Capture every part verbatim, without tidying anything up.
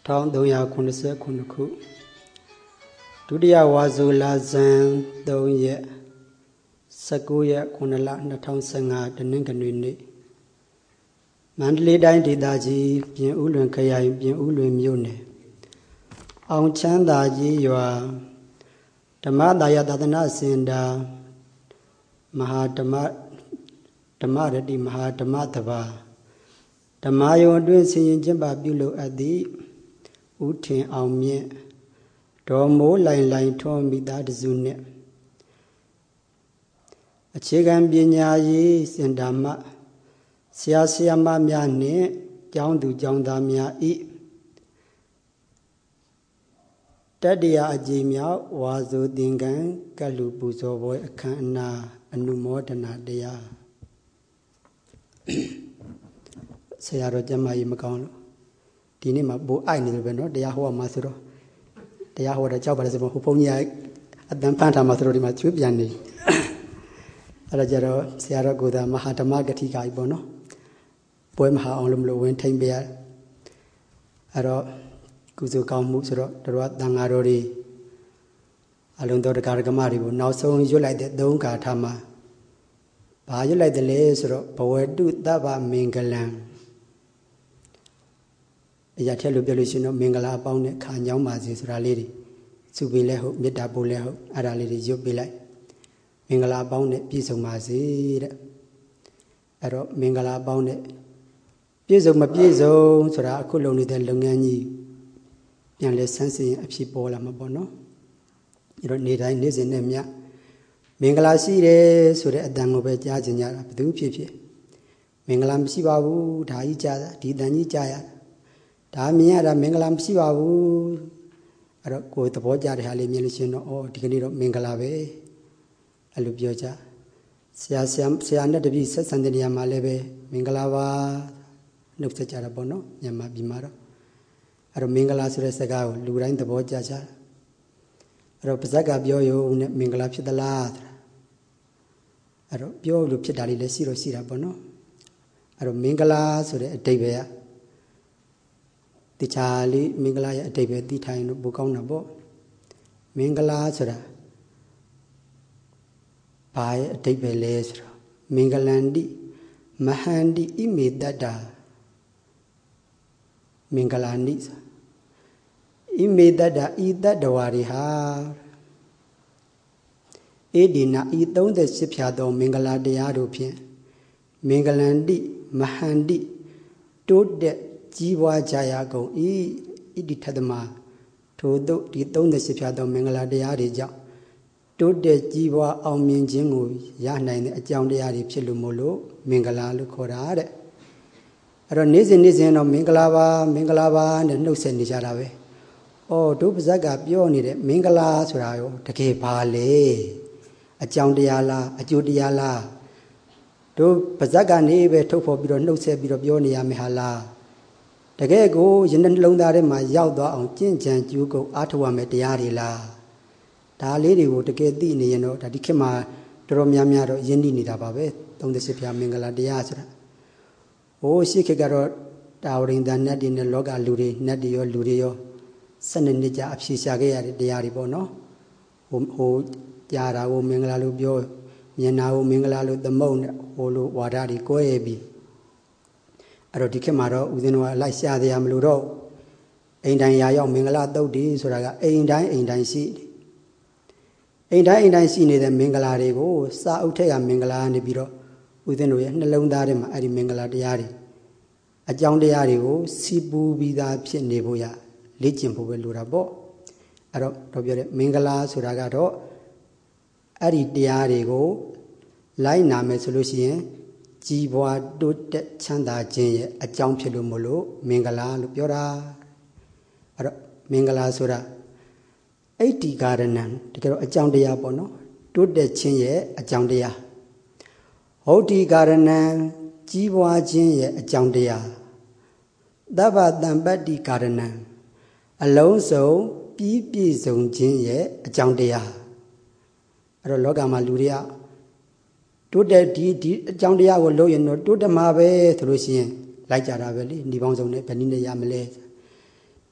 ထောင်သုံးရာခုနှစ်ဆယ်ခုနှစ်ခုဒုတိယဝါဆိုလဇန်သုံးရက်ဆယ့်ကိုးရက်ခုနှစ်လနှစ်ထောင်ဆယ်ငါတနင်္ဂနွေနေ့မန္တလေးတိုင်းဒေသကြီးပြင်ဦးလွင်ခရိုင်ပြင်ဦးလွင်မြို့နယ်အောင်ချမ်းသာကြီးရွာဓမ္မဒါယသာသနာစင်တာမဟာဓမ္မဓမ္မရတိမဟာဓမ္မတဘာဓမ္မယုံအတွင်းဆင်ရင်ကျင့်ပါပြုလုပ်အပ်သည်ဦးထင်အောင်မြင့်ဒေါ်မိုးလိုင်လိုင်ထွန်းမိသားစုနှင့်အခြေခံပညာရေးစင်တာမှဆရာဆရာမများနှင့်ကျောင်းသူကျောင်းသားများဤတတိယအကြိမ်မြောက်ဝါဆိုသင်္ကန်းကလူပူဇော်ပွဲအခမ်းအနားအနုမောဒနာတရားဆရာတော်ကျမကြီးမကောင်းလို့ဒီနေ့မှပိုအိုက်နေတယ်ပဲနော်တရားဟောမှာဆိုတော့တရားဟောတဲ့ကြောက်ပါလေဆိုတော့ဟိုဘုန်းကြီးကအတန်ဖန်ထားမှာဆိုတော့ဒီမှာကျွေးပြန်နေအဲ့ဒါကြတော့ဆရာတော်ကိုယ်သာမဟာဓမ္မဂတိကကြီးပေါ့နော်ပွဲမဟာအောင်လို့မလို့ဝင်ထိန်ပေးရအဲ့တော့ကုစုကောင်းမှုဆိုတော့တို့ကတန်ဃာတော်တွေအလုံးတော်တရားဓမ္မတွေကိုနောက်ဆုံးရွတ်လိုက်တဲ့သုံးဂါထာမှာဘာရွတ်လိုက်တယ်လဲဆိုတော့ဘဝတုတဗ္ဗမင်္ဂလံအရာထက်လို့ပြောလို့ရှိရင်တော့မင်္ဂလာအပေါင်းနဲ့ခါညောင်းပါစေဆိုတာလေးတွေစုပေးလဲဟုတ်မေတ္တာပို့လဲဟုတ်အဲ့ဒါလေးတွေရွတ်ပေးလိုက်မင်္ဂလာအပေါင်းနဲ့ပြည့်စုံပါစေတဲ့အဲ့တော့မင်္ဂလာအပေါင်းနဲ့ပြည့်စုံမပြည့်စုံဆိုတာအခုလုံနေတဲ့လုပ်ငန်းကြီးပြန်လဲဆန်းစစ်ရင်အဖြစ်ပေါ်လာမှာပေါ့နော်အဲ့တော့နေ့တိုင်းနေ့စဉ်နဲ့မြမင်္ဂလာရှိတယ်ဆိုတဲ့အတန်ကိုပဲကြားကြင်ကြတာဘယ်သူဖြစ်ဖြစ်မင်္ဂလာမရှိပါဘူးဒါကြီးကြားတာဒီတန်ကြီးကြားရဒါမြင်ရတာမင်္ဂလာမရှိပါဘူးအဲ့တော့ကိုယ်သဘောကျတဲ့ဟာလေးမြင်လို့ရှိရင်တော့အော်ဒီကနေ့တော့မင်္ဂလာပဲအဲ့လိုပြောကြဆရာဆရာဆရာနဲ့တပည့်ဆက်ဆံတဲ့နေရာမှာလည်းပဲမင်္ဂလာပါနှုတ်ဆက်ကြတာပေါ့နော်မြန်မာပြည်မှာတော့အဲ့တော့မင်္ဂလာဆိုတဲ့စကားကိုလူတိုင်းသဘောကျကြအဲ့တော့ပါဇက်ကပြောရုံနဲ့မင်္ဂလာဖြစ်သလားအဲ့တော့ပြောလို့ဖြစ်တာလေးလည်းရှိတော့ရှိတာပေါ့နော်အဲ့တော့မင်္ဂလာဆိုတဲ့အဓိပ္ပာယ်ကတခြားလေးမင်္ဂလာရဲ့အဓိပ္ပာယ်သိထိုင်လို့ပိုကောင်းတာပေါ့မင်္ဂလာဆိုတာဘာရဲ့အဓိပ္ပာယ်လဲဆိုတော့မင်္ဂလန္တိမဟန္တိဣမေတ္တာမင်္ဂလာနိဣမေတ္တာဤတတ္တဝါတွေဟာဧဒီနာဤသုံးဆယ်ဖြာသောမင်္ဂလာတရားတို့ဖြင့်မင်္ဂလန္တိမဟန္တိတိုးတက်ကြီးပွားကြရကုန်ဤဣတိထတမထို့သို့ဒီသုံးဆယ်ဖြာသောမင်္ဂလာတရားတွေကြောင့်တိုးတက်ကြီးပွားအောင်မြင်ခြင်းကိုရနိုင်တဲ့အကြောင်းတရားတွေဖြစ်လို့မို့လို့မင်္ဂလာလို့ခေါ်တာတဲ့အဲ့တော့နေ့စဉ်နေ့စဉ်တော့မင်္ဂလာပါမင်္ဂလာပါနဲ့နှုတ်ဆက်နေကြတာပဲ။အော်တို့ပါဇက်ကပြောနေတဲ့မင်္ဂလာဆိုတာရောတကယ်ပါလေအကြောင်းတရားလားအကျိုးတရားလားတို့ပါဇက်ကနေပဲထုတ်ဖော်ပြီးတော့နှုတ်ဆက်ပြီးတော့ပြောနေရမယ်ဟာလားတကယ်ကိုယဉ်နှလုံးသားထဲမှာရောက်သွားအောင်ကြင်ကြံကြိုးကုပ်အားထုတ်ရမယ်တရားတွေလားဒါလေးတွေကိုတကယ်သိနေရင်တော့ဒါဒီခေတ်မှာတော်တော်များများတော့ယဉ်နေနေတာပါပဲသုံးသစ်ပြမင်္ဂလာတရားဆိုတာဟိုရှိခေတ်ကတော့တာဝရိန်တန်နတ်တွေနဲ့လောကလူတွေနတ်တွေရောလူတွေရောစနစ်နှစ်ကြာအဖြေရှာခဲ့ရတဲ့တရားတွေပေါ့နော်ဟိုဟိုကြားတာကိုမင်္ဂလာလို့ပြောမြင်တာကိုမင်္ဂလာလို့သမုတ်နဲ့ဟိုလိုဝါဒတွေကိုယ်ရပြီးအဲ့တော့ဒီခေတ်မှာတော့ဦးဇင်းတို့ကလိုက်ရှာတရားမလို့တော့အိမ်တိုင်းရာရောက်မင်္ဂလာတုတ်ဒီဆိုတာကအိမ်တိုင်းအိမ်တိုင်းရှိတယ်အိမ်တိုင်းအိမ်တိုင်းရှိနေတဲ့မင်္ဂလာတွေကိုစာအုပ်ထက်ကမင်္ဂလာနေပြီးတော့ဦးဇင်းတို့ရဲ့နှလုံးသားထဲမှာအဲ့ဒီမင်္ဂလာတရားတွေအကြောင်းတရားတွေကိုစီပူပြီးသားဖြစ်နေဖို့ရလေ့ကျင့်ဖို့ပဲလိုတာပေါ့အဲ့တော့တော့ပြောတဲ့မင်္ဂလာဆိုတာကတော့အဲ့ဒီတရားတွေကိုလိုက်နာမယ်ဆိုလို့ရှိရင်ကြီးပွားတိုးတက်ချမ်းသာခြင်းရဲ့အကြောင်းဖြစ်လို့မလို့မင်္ဂလာလို့ပြောတာအဲ့တော့မင်္ဂလာဆိုတာအိတ္တိကာရဏံတကယ်တော့အကြောင်းတရားပေါ့နော်တိုးတက်ခြင်းရဲ့အကြောင်းတရားဟုတ်တိကာရဏံကြီးပွားခြင်းရဲ့အကြောင်းတရားသဗ္ဗတံပတ္တိကာရဏံအလုံးစုံပြီးပြည့်စုံခြင်းရဲ့အကြောင်းတရားအဲ့တော့လောကမှာလူတွေကတိုးတက်ဒီဒီအကြောင်းတရားကိုလုပ်ရင်တော့တိုးတက်မှာပဲဆိုလို့ရှိရင်လိုက်ကြတာပဲလေဒီပေါင်းစုံနဲ့ဗဏိနဲ့ရမလဲ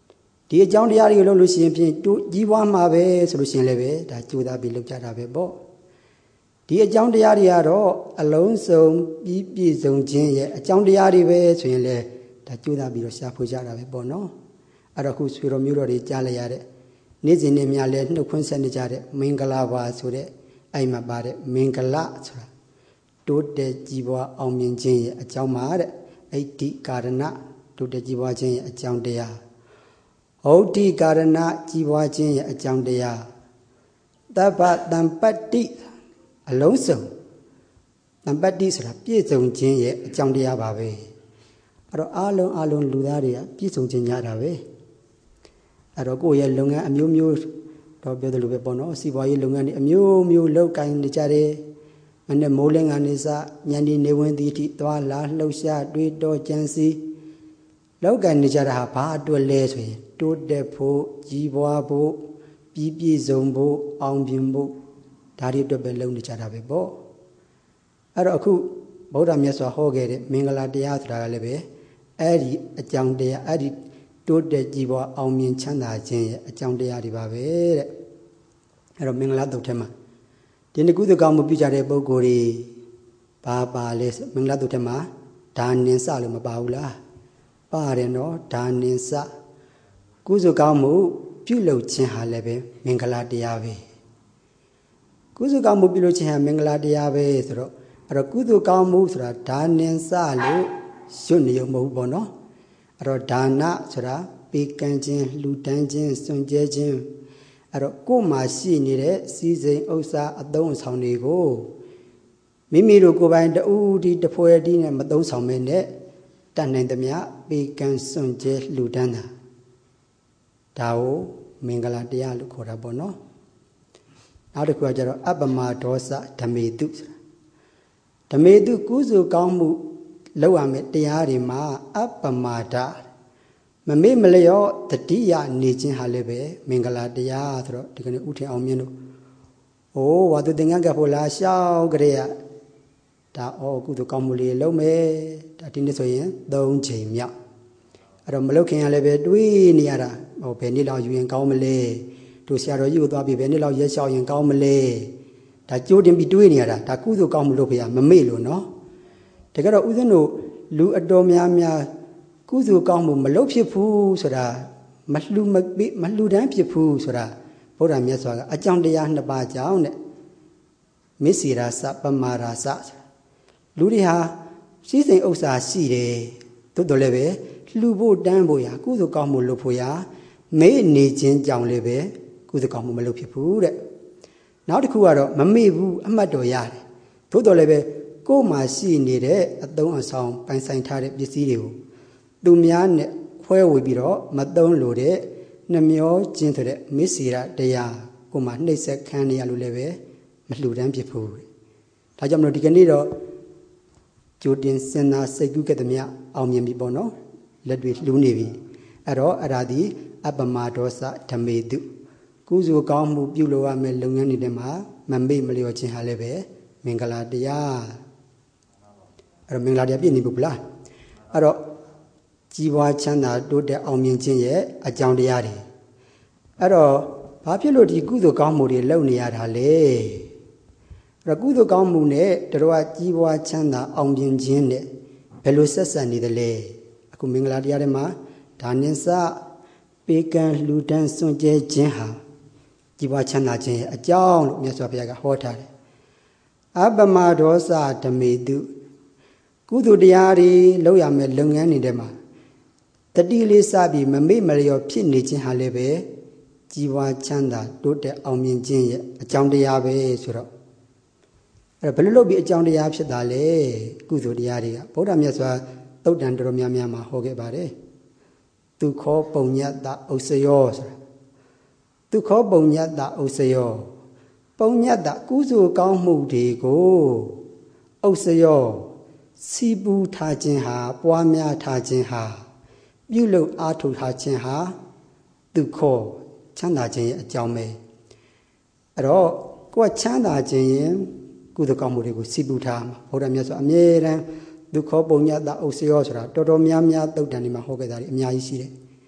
ဒီအကြောင်းတရားတွေကိုလုပ်လို့ရှိရင်ဖြင့်ကြီးပွားမှာပဲဆိုလို့ရှိရင်လည်းပဲဒါကြိုးစားပြီးလုပ်ကြတာပဲပေါ့ဒီအကြောင်းတရားတွေကတော့အလုံးစုံပြီးပြည့်စုံခြင်းရဲ့အကြောင်းတရားတွေပဲဆိုရင်လည်းဒါကြိုးစားပြီးတော့ရှာဖွေကြတာပဲပေါ့နော်အဲ့တော့ခုဆွေတော်မျိုးတော်တွေကြားလိုက်ရတဲ့နေ့စဉ်နေ့များလဲနှုတ်ခွန်းဆက်နေကြတဲ့မင်္ဂလာပါဆိုတဲ့အဲ့မှာပါတဲ့မင်္ဂလာဆိုတာတိုးတက်ကြီးပွားအောင်မြင်ခြင်းရဲ့အကြောင်းပါတဲ့အိဋ္ဌိကာရဏတိုးတက်ကြီးပွားခြင်းရဲ့အကြောင်းတရားဟုတ်တိကာရဏကြီးပွားခြင်းရဲ့အကြောင်းတရားတပ္ပတံပတ္တိအလုံးစုံတံပတ္တိဆိုတာပြည့်စုံခြင်းရဲ့အကြောင်းတရားပါပဲအဲ့တော့အားလုံးအားလုံးလူသားတွေကပြည့်စုံခြင်းညတာပဲအဲ့တော့ကိုယ့်ရဲ့လုပ်ငန်းအမျိုးမျိုးတော့ပြောတယ်လို့ပဲပေါ့နော်စီးပွားရေးလုပ်ငန်းတွေအမျိုးမျိုးလုပ်ကိုင်နေကြတယ်မနေ့မိုးလင်းကနေစညနေနေဝင်သည့်အထိသွားလာလှုပ်ရှားတွေးတောကြံစည်လောက်ကန်နေကြတာဟာဘာအတွက်လဲဆိုရင်တိုးတက်ဖို့ကြီးပွားဖို့ပြီးပြည့်စုံဖို့အောင်မြင်ဖို့ဒါတွေအတွက်ပဲလုပ်နေကြတာပဲပေါ့အဲ့တော့အခုဗုဒ္ဓမြတ်စွာဟောခဲ့တဲ့မင်္ဂလာတရားဆိုတာကလည်းပဲအဲ့ဒီအကြောင်းတရားအဲ့ဒီတိုးတက်ကြီးပွားအောင်မြင်ချမ်းသာခြင်းရဲ့အကြောင်းတရားတွေပါပဲတဲ့အဲ့တော့မင်္ဂလာတုတ်ထဲမှာဒီနေ့ကုသကောင်းမှုပြုကြတဲ့ပုဂ္ဂိုလ်တွေဘာပါလဲမင်္ဂလာတုတ်ထဲမှာဒါနင်စလို့မပါဘူးလားပါတယ်နော်ဒါနင်စကုသိုလ်ကောင်းမှုပြုလုပ်ခြင်းဟာလည်းပဲမင်္ဂလာတရားပဲကုသိုလ်ကောင်းမှုပြုလုပ်ခြင်းဟာမင်္ဂလာတရားပဲဆိုတော့အဲ့တော့ကုသိုလ်ကောင်းမှုဆိုတာဒါနင်စလို့ရွတ်နေရုံမဟုတ်ဘူးပေါ့နော်အဲ့တော့ဒါနဆိုတာပေးကမ်းခြင်းလှူဒန်းခြင်းစွန့်ကြဲခြင်းအဲ့တော့ကိုယ်မှာရှိနေတဲ့စီစဉ်ဥစ္စာအသုံးအဆောင်တွေကိုမိမိတို့ကိုယ်ပိုင်တူဒီတဖွဲဒီနဲ့မသုံးဆောင်မဲနဲ့တတ်နိုင်သမျှပေးကမ်းစွန့်ကြဲလှူဒန်းတာဒါကိုမင်္ဂလာတရားလို့ခေါ်တာပေါ့နော်နောက်တစ်ခုကကျတော့အပ္ပမဒေါသဓမေတုဆိုတာဓမေတုကုစုကောင်းမှုလောက်ရမယ်တရားတွေမှာအပ္ပမဒမမေ့မလျော့တတိယနေခြင်းဟာလည်းပဲမင်္ဂလာတရားဆိုတော့ဒီကနေ့ဥထင်အောင်မြင်လို့အိုးဝါသူသင်္ကန်းကပ်ဖို့လားရှောက်ကြရဒါအော်ကုသိုလ်ကောင်းမှုလေးလုပ်မယ်ဒါဒီနေ့ဆိုရင်သုံးချိန်မြောက်အဲ့တော့မလုပ်ခင်ကလည်းပဲတွေးနေရတာဟောဘယ်နေ့လောက်ယူရင်ကောင်းမလဲတို့ဆရာတော်ကြီးကိုသွားပြီးဘယ်နေ့လောက်ရက်လျှောက်ရင်ကောင်းမလဲဒါကြိုးတင်ပြီးတွေးနေရတာဒါကုသိုလ်ကောင်းမှုလုပ်ဖေးရမမေ့လို့နော်တကယ်တော့ဦးဇင်းတို့လူအတော်များများကုသိုလ်ကောင်းမှုမလုပ်ဖြစ်ဘူးဆိုတာမလှူမပေးမလှူဒန်းဖြစ်ဘူးဆိုတာဗုဒ္ဓမြတ်စွာကအကြောင်းတရားနှစ်ပါးကြောင့်တဲ့မစ္စေရာစပမာရာစလူတွေဟာစီးစိမ်ဥစ္စာရှိတယ်သို့တော်လည်းပဲလှူဖို့တန်းဖို့ရာကုသိုလ်ကောင်းမှုလုပ်ဖို့ရာမေ့နေခြင်းကြောင့်လည်းပဲကုသိုလ်ကောင်းမှုမလုပ်ဖြစ်ဘူးတဲ့နောက်တစ်ခုကတော့မမေ့ဘူးအမှတ်တော်ရတယ်သို့တော်လည်းပဲကိုယ်မှာရှိနေတဲ့အသုံးအဆောင်ပိုင်ဆိုင်ထားတဲ့ပစ္စည်းတွေကိုသူများနဲ့ခွဲဝေပြီးတော့မသုံးလို့တဲ့နှမျောခြင်းဆိုတဲ့မစ္စေရတရားကိုမှနှိပ်စက်ခံနေရလို့လည်းပဲမလှူဒန်းဖြစ်ဘူးဒါကြောင့်မလို့ဒီကနေ့တော့ကြိုတင်စင်နာစိတ်ကူးခဲ့သည်မြအောင်မြင်ပြီပေါ့နော်လက်တွေလှူနေပြီအဲ့တော့အဲ့ဒါဒီအပ္ပမဒေါသဓမေတုကုသိုလ်ကောင်းမှုပြုလုပ်ရမယ့်လုပ်ငန်းတွေမှာမမေ့မလျော့ခြင်းဟာလည်းပဲမင်္ဂလာတရားအဲ့တော့မင်္ဂလာတရားပြည့်နေဘူးလားအဲ့တော့ကြီးပွားချမ်းသာတိုးတက်အောင်မြင်ခြင်းရဲ့အကြောင်းတရားတွေအဲ့တော့ဘာဖြစ်လို့ဒီကုသိုလ်ကောင်းမှုတွေလုပ်နေရတာလဲအဲ့တော့ကုသိုလ်ကောင်းမှုနဲ့တို့ကကြီးပွားချမ်းသာအောင်မြင်ခြင်းနဲ့ဘယ်လိုဆက်ဆံနေသလဲအခုမင်္ဂလာတရားတွေမှာဒါနင်စပေးကမ်းလှူဒန်းစွန့်ကြဲခြင်းဟာကြီးပွားချမ်းသာခြင်းရဲ့အကြောင်းလို့မြတ်စွာဘုရားကဟောထားတယ်အပ္ပမဒေါသဓမေတုကုသိုလ်တရားတွေလုပ်ရမယ်လုပ်ငန်းတွေထဲမှာတတိလေးစပြီးမမေ့မလျော့ဖြစ်နေခြင်းဟာလည်းပဲကြီးပွားချမ်းသာတိုးတက်အောင်မြင်ခြင်းရဲ့အကြောင်းတရားပဲဆိုတော့အဲ့ဘယ်လိုလုပ်ပြီးအကြောင်းတရားဖြစ်တာလဲကုသိုလ်တရားတွေကဗုဒ္ဓမြတ်စွာသုတ်တန်တော်များများမှာဟောခဲ့ပါတယ်ဒုခောပုံညတဥစ္စယောဆိုတာဒုခောပုံညတဥစ္စယောပုံညတကုသိုလ်ကောင်းမှုတွေကိုဥစ္စယောစီပူထားခြင်းဟာပွားများထားခြင်းဟာပြုလုပ်အားထုတ်ထားခြင်းဟာဒုခောချမ်းသာခြင်းရဲ့အကြောင်းပဲအဲ့တော့ကိုယ်ချမ်းသာခြင်းရင်ကုသိုလ်ကောင်းမှုတွေကိုစီပူထားမှာဘုရားမြတ်စွာအမြဲတမ်းဒုက္ခပုံညတဥစ္စယောဆိုတာတော်တော်များများသုတ်တန်ဒီမှာဟောခဲ့တာတွေအများကြီးရှိတယ်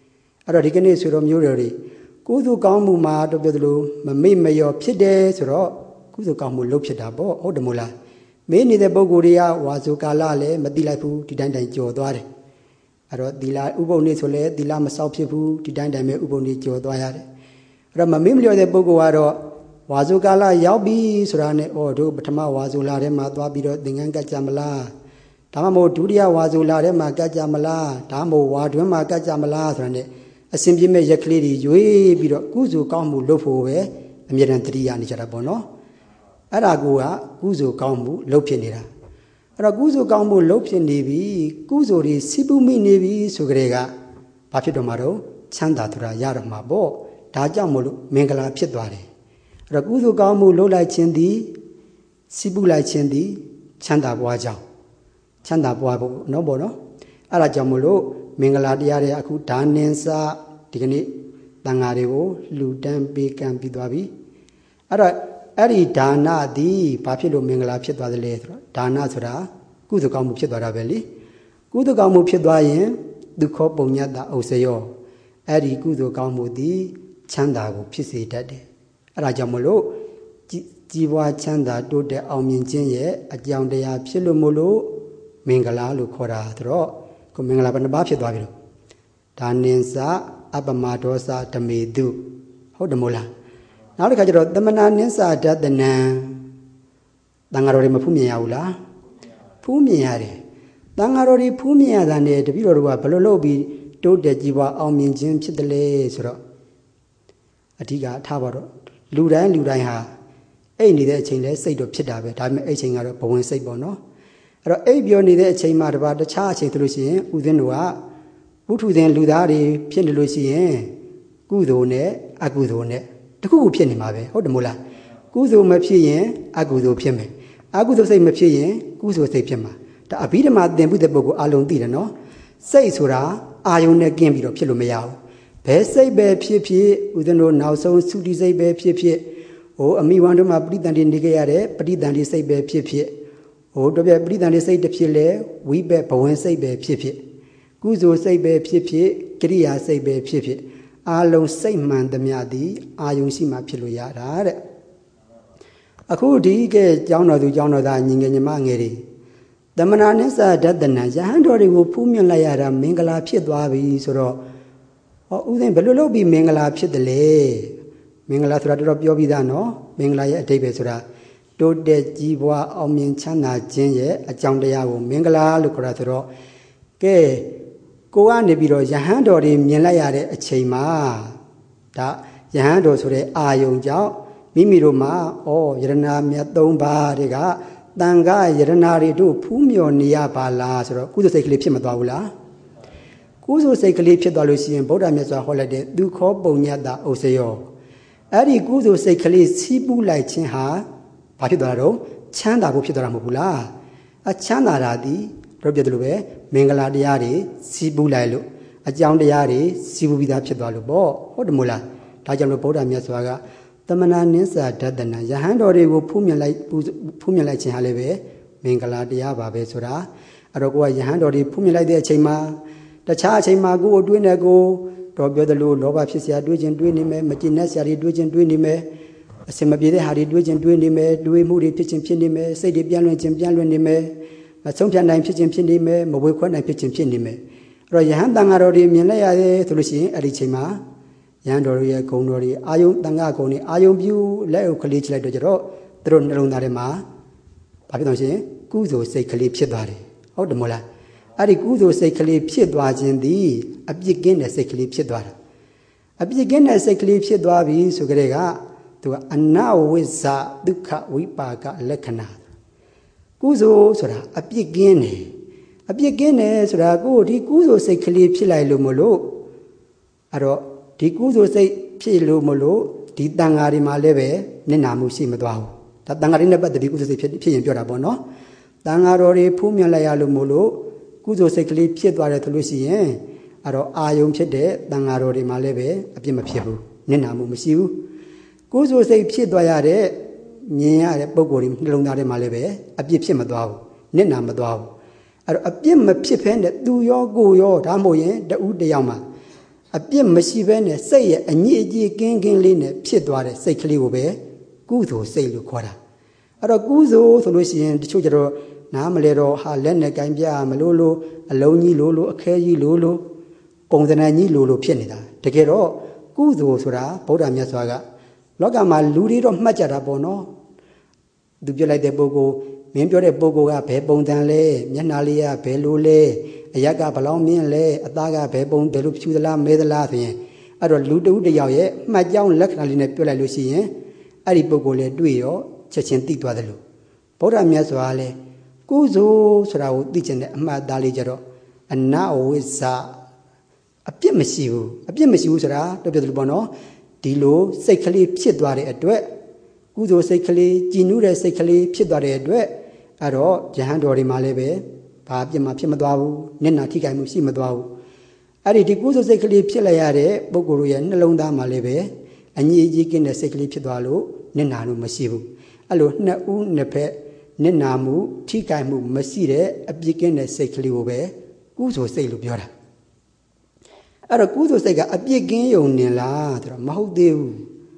အဲ့တော့ဒီကနေ့ဆိုတော့မျိုးတွေကုသိုလ်ကောင်းမှုမှာတော့ပြောသလိုမမေ့မလျော်ဖြစ်တယ်ဆိုတော့ကုသိုလ်ကောင်းမှုလုပ်ဖြစ်တာပေါ့ဟုတ်တယ်မို့လားမေးနေတဲ့ပုဂ္ဂိုလ်တွေကဝါဆိုကာလလည်းမသိလိုက်ဘူးဒီတိုင်းတိုင်းကြော်သွားတယ်အဲ့တော့သီလဥပုံနေဆိုလဲသီလမဆောက်ဖြစ်ဘူးဒီတိုင်းတိုင်းပဲဥပုံနေကြော်သွားရတယ်အဲ့တော့မမေ့မလျော်တဲ့ပုဂ္ဂိုလ်ကတော့ဝါဆိုကာလရောက်ပြီဆိုတာနဲ့ဩတို့ပထမဝါဆိုလာထဲမှာသွားပြီးတော့သင်္ကန်းကတ်ကြမလားဒါမှမဟုတ်ဒုတိယဝါဆိုလာထဲမှာကတ်ကြမလားဒါမှမဟုတ်ဝါတွင်းမှာကတ်ကြမလားဆိုတာနဲ့အစဉ်ပြည့်မဲ့ရက်ကလေးတွေရွေးပြီးတော့ကုသိုလ်ကောင်းမှုလုပ်ဖို့ပဲအမြဲတမ်းတတိယနေကြတာပေါ့နော်အဲ့ဒါကိုကကုသိုလ်ကောင်းမှုလုပ်ဖြစ်နေတာအဲ့တော့ကုသိုလ်ကောင်းမှုလုပ်ဖြစ်နေပြီကုသိုလ်တွေစီးပူးမိနေပြီဆိုကြတဲ့ကဘာဖြစ်တော့မှာတော့ချမ်းသာturaရတော့မှာပေါ့ဒါကြောင့်မို့လို့မင်္ဂလာဖြစ်သွားတယ်အဲ့တော့ကုသိုလ်ကောင်းမှုလုပ်လိုက်ခြင်းသည်စီးပူးလိုက်ခြင်းသည်ချမ်းသာပွားကြောင်းချမ်းသာပွားဖို့နော်ပေါ့နော်အဲ့ဒါကြောင့်မို့လို့မင်္ဂလာတရားတွေအခုဒါနင်္စဒီကနေ့တန်ဃာတွေကိုလှူဒန်းပေးကမ်းပြီးသွားပြီအဲ့တော့အဲ့ဒီဒါနသည်ဘာဖြစ်လို့မင်္ဂလာဖြစ်သွားသလဲဆိုတော့ဒါနဆိုတာကုသိုလ်ကောင်းမှုဖြစ်သွားတာပဲလေကုသိုလ်ကောင်းမှုဖြစ်သွားရင်ဒုက္ခပုံညတဥစ္စယောအဲ့ဒီကုသိုလ်ကောင်းမှုသည်ချမ်းသာကိုဖြစ်စေတတ်တယ်အဲ့ဒါကြောင့်မလို့ကြီးပွားချမ်းသာတိုးတက်အောင်မြင်ခြင်းရဲ့အကြောင်းတရားဖြစ်လို့မလို့မင်္ဂလာလို့ခေါ်တာဆိုတော့ကိုမင်္ဂလာဘယ်နှပါးဖြစ်သွားပြီလို့ဒါနင်္စအပမဒောစဓမေတုဟုတ်တယ်မို့လားနောက်တစ်ခါကျတော့သမနာနင်္စဒတနံတန်ဃာတော်တွေမဖူးမြင်ရဘူးလားဖူးမြင်ရတယ်တန်ဃာတော်တွေဖူးမြင်ရတာနဲ့တပည့်တော်တို့ကဘယ်လိုလုပ်ပြီးတိုးတက်ကြီးပွားအောင်မြင်ခြင်းဖြစ်တယ်လဲဆိုတော့အဓိကထားပါတော့လူတိုင်းလူတိုင်းဟာအိတ်နေတဲ့အချိန်လဲစိတ်တော့ဖြစ်တာပဲဒါပေမဲ့အဲ့ချိန်ကတော့ဘဝင်စိတ်ပေါ့နော်အဲ့တော့အိပ်ပြောနေတဲ့အချိန်မှာတပါတခြားအချိန်ဆိုလို့ရှိရင်ဥစဉ်တို့ကဝုထုစဉ်လူသားတွေဖြစ်နေလို့ရှိရင်ကုသိုလ်နဲ့အကုသိုလ်နဲ့တခုခုဖြစ်နေမှာပဲဟုတ်တယ်မို့လားကုသိုလ်မဖြစ်ရင်အကုသိုလ်ဖြစ်မယ်အကုသိုလ်စိတ်မဖြစ်ရင်ကုသိုလ်စိတ်ဖြစ်မှာဒါအဘိဓမ္မာသင်ဖို့တဲ့ပုဂ္ဂိုလ်အလုံးသိတယ်နော်စိတ်ဆိုတာအာယုန်နဲ့ကင်းပြီးတော့ဖြစ်လို့မရဘူးဘယ်စိတ်ပဲဖြစ်ဖြစ်ဥစဉ်တို့နောက်ဆုံးသုတိစိတ်ပဲဖြစ်ဖြစ်ဟိုအမိဝန္တို့မှာပဋိသန္ဓေနေခဲ့ရတဲ့ပဋိသန္ဓေစိတ်ပဲဖြစ်ဖြစ်ဟိုတို့ပြပဋိသန္ဓေစိတ်တစ်ဖြစ်လဲဝိဘက်ဘဝင်စိတ်ပဲဖြစ်ဖြစ်ကုသိုလ်စိတ်ပဲဖြစ်ဖြစ်ကိရိယာစိတ်ပဲဖြစ်ဖြစ်အာလုံးစိတ်မှန်သမျှသည်အာယုံရှိမှဖြစ်လို့ရတာတဲ့အခုဒီကဲကျောင်းတော်သူကျောင်းတော်သားညီငယ်ညီမငယ်တွေသမဏနစ္စာဒတနံယဟန်တော်တွေကိုဖူးမြင့်လိုက်ရတာမင်္ဂလာဖြစ်သွားပြီဆိုတော့ဟောဥစဉ်ဘယ်လိုလုပ်ပြီးမင်္ဂလာဖြစ်တယ်လဲမင်္ဂလာဆိုတာတော်တော်ပြောပြီးသားနော်မင်္ဂလာရဲ့အဓိပ္ပာယ်ဆိုတာတိုးတက်ကြီးပွားအောင်မြင်ချမ်းသာခြင်းရဲ့အကြောင်းတရားကိုမင်္ဂလာလို့ခေါ်တာဆိုတော့ကဲကိုကနေပြီးတော့ယဟန်တော်တွေမြင်လိုက်ရတဲ့အချိန်မှာဒါယဟန်တော်ဆိုတဲ့အာယုံကြောင့်မိမိတို့မှာဩယရနာမြတ်သုံးပါးတွေကတန်ခါယရနာတွေတို့ဖူးမြော်နေရပါလားဆိုတော့ကုသိုလ်စိတ်ကလေးဖြစ်မသွားဘူးလားကုသိုလ်စိတ်ကလေးဖြစ်သွားလို့ရှိရင်ဗုဒ္ဓမြတ်စွာဟောလိုက်တဲ့ဒုက္ခပုံညတဥစ္စယောအဲ့ဒီကုသိုလ်စိတ်ကလေးစီးပူးလိုက်ခြင်းဟာဘာဖြစ်သွားတာတော့ချမ်းသာဖို့ဖြစ်သွားတာမဟုတ်ဘူးလားအချမ်းသာတာဒီတို့ပြတယ်လို့ပဲမင်္ဂလာတရားတွေစီးပူးလိုက်လို့အကြောင်းတရားတွေစီးပူးပြီးသားဖြစ်သွားလို့ပေါ့ဟုတ်တယ်မို့လားဒါကြောင့်လို့ဗုဒ္ဓမြတ်စွာကသမဏနစ္စာဒတနံယဟန်တော်တွေကိုဖူးမြင်လိုက်ဖူးမြင်လိုက်ခြင်းဟာလည်းပဲမင်္ဂလာတရားပါပဲဆိုတာအဲ့တော့ကိုကယဟန်တော်တွေဖူးမြင်လိုက်တဲ့အချိန်မှာတခြားအချိန်မှာကိုယ်အတွင်းနဲ့ကိုတော်ပြောသလိုလောဘဖြစ်เสียတွေးခြင်းတွေးနေမယ်မကျင်တဲ့ဆရာတွေတွေးခြင်းတွေးနေမယ်အစင်မပြေတဲ့ဟာတွေတွေးခြင်းတွေးနေမယ်တွေးမှုတွေဖြစ်ခြင်းဖြစ်နေမယ်စိတ်တွေပြန့်လွင့်ခြင်းပြန့်လွင့်နေမယ်မဆုံးဖြတ်နိုင်ဖြစ်ခြင်းဖြစ်နေမယ်မဝေခွဲနိုင်ဖြစ်ခြင်းဖြစ်နေမယ်အဲ့တော့ယဟန်တန်ဃာတော်တွေမြင်လိုက်ရတယ်ဆိုလို့ရှိရင်အဲ့ဒီချိန်မှာယဟန်တော်ရဲ့ဂုဏ်တော်တွေအာယုံတန်ဃာဂုဏ်တွေအာယုံပြုလက်အုပ်ကလေးချလိုက်တော့ကြတော့သူတို့နှလုံးသားထဲမှာဘာဖြစ်တော့ရှင်ကုသိုလ်စိတ်ကလေးဖြစ်သွားတယ်ဟုတ်တယ်မို့လားအဲ့ဒီကုသိုလ်စိတ်ကလေးဖြစ်သွားခြင်းသည်အပြစ်ကင်းတဲ့စိတ်ကလေးဖြစ်သွားတာအပြစ်ကင်းတဲ့စိတ်ကလေးဖြစ်သွားပြီဆိုကြတဲ့ကသူကအနဝိဇ္ဇဒုက္ခဝိပါကလက္ခဏာကုသိုလ်ဆိုတာအပြစ်ကင်းတယ်အပြစ်ကင်းတယ်ဆိုတာကိုဒီကုသိုလ်စိတ်ကလေးဖြစ်လိုက်လို့မလို့အဲ့တော့ဒီကုသိုလ်စိတ်ဖြစ်လို့မလို့ဒီတန်ဃာတွေမှာလည်းပဲနစ်နာမှုရှိမသွားဘူးဒါတန်ဃာတွေနဲ့ပတ်သက်ပြီးကုသိုလ်စိတ်ဖြစ်ဖြစ်ရင်ပြောတာပေါ့နော်တန်ဃာတော်တွေဖူးမြတ်လိုက်ရလို့မလို့ကုသိုလ်စိတ်ကလေးဖြစ်သွားတယ်ဆိုလို့ရှိရင်အဲ့တော့အာယုံဖြစ်တဲ့တန်ဃာတော်တွေမှာလည်းပဲအပြစ်မဖြစ်ဘူးနစ်နာမှုမရှိဘူးကုသိုလ်စိတ်ဖြစ်သွားရတဲ့မြင်ရတဲ့ပုံကိုယ်တွေနှလုံးသားထဲမှာလည်းပဲအပြစ်ဖြစ်မသွားဘူးနစ်နာမသွားဘူးအဲ့တော့အပြစ်မဖြစ်ဖဲနဲ့သူရောကိုရောဒါမှမဟုတ်ရင်တဦးတယောက်မှာအပြစ်မရှိဘဲနဲ့စိတ်ရဲ့အညစ်အကြေးကင်းကင်းလေးနဲ့ဖြစ်သွားတဲ့စိတ်ကလေးကိုပဲကုသိုလ်စိတ်လို့ခေါ်တာအဲ့တော့ကုသိုလ်ဆိုလို့ရှိရင်တချို့ကျတော့နားမလဲတော့ဟာလက်နဲ့ကင်ပြမလို့လို့အလုံးကြီးလို့လို့အခဲကြီးလို့လို့ပုံစံကြီးလို့လို့ဖြစ်နေတာတကယ်တော့ကုသိုလ်ဆိုတာဗုဒ္ဓမြတ်စွာကလောကမှာလူတွေတော့မှတ်ကြတာပေါ့နော်သူပြောလိုက်တဲ့ပုဂ္ဂိုလ်မင်းပြောတဲ့ပုဂ္ဂိုလ်ကဘယ်ပုံစံလဲမျက်နှာလေးကဘယ်လိုလဲအရက်ကဘလောင်မြင့်လဲအသားကဘယ်ပုံဘယ်လိုဖြူသလားမဲသလားဆိုရင်အဲ့တော့လူတဦးတယောက်ရဲ့မှတ်ကြောင်းလက္ခဏာလေးနဲ့ပြောလိုက်လို့ရှိရင်အဲ့ဒီပုဂ္ဂိုလ်လည်းတွေ့ရောချက်ချင်းသိသွားတယ်လို့ဗုဒ္ဓမြတ်စွာကလည်းကုသိုလ်ဆိုတာကိုသိချင်တဲ့အမှတ်သားလေးကြတော့အနဝိဇ္ဇအပြစ်မရှိဘူးအပြစ်မရှိဘူးဆိုတာတော့ပြောတယ်ပေါ့နော်ဒီလိုစိတ်ကလေးဖြစ်သွားတဲ့အတွက်ကုသိုလ်စိတ်ကလေးကြည်နူးတဲ့စိတ်ကလေးဖြစ်သွားတဲ့အတွက်အဲ့တော့ယဟန်တော်တွေမှာလည်းပဲဘာအပြစ်မှဖြစ်မသွားဘူးမျက်နှာထိခိုက်မှုရှိမသွားဘူးအဲ့ဒီဒီကုသိုလ်စိတ်ကလေးဖြစ်လိုက်ရတဲ့ပုဂ္ဂိုလ်ရဲ့နှလုံးသားမှာလည်းပဲအငြိအကြီးကင်းတဲ့စိတ်ကလေးဖြစ်သွားလို့မျက်နှာလို့မရှိဘူးအဲ့လိုနှစ်ဦးနှစ်ဖက်မျက်နှာမှုထိခိုက်မှုမရှိတဲ့အပြစ်ကင်းတဲ့စိတ်ကလေးကိုပဲကုသိုလ်စိတ်လို့ပြောတာအဲ့တော့ကုသိုလ်စိတ်ကအပြစ်ကင်းယုံနေလားဆိုတော့မဟုတ်သေးဘူး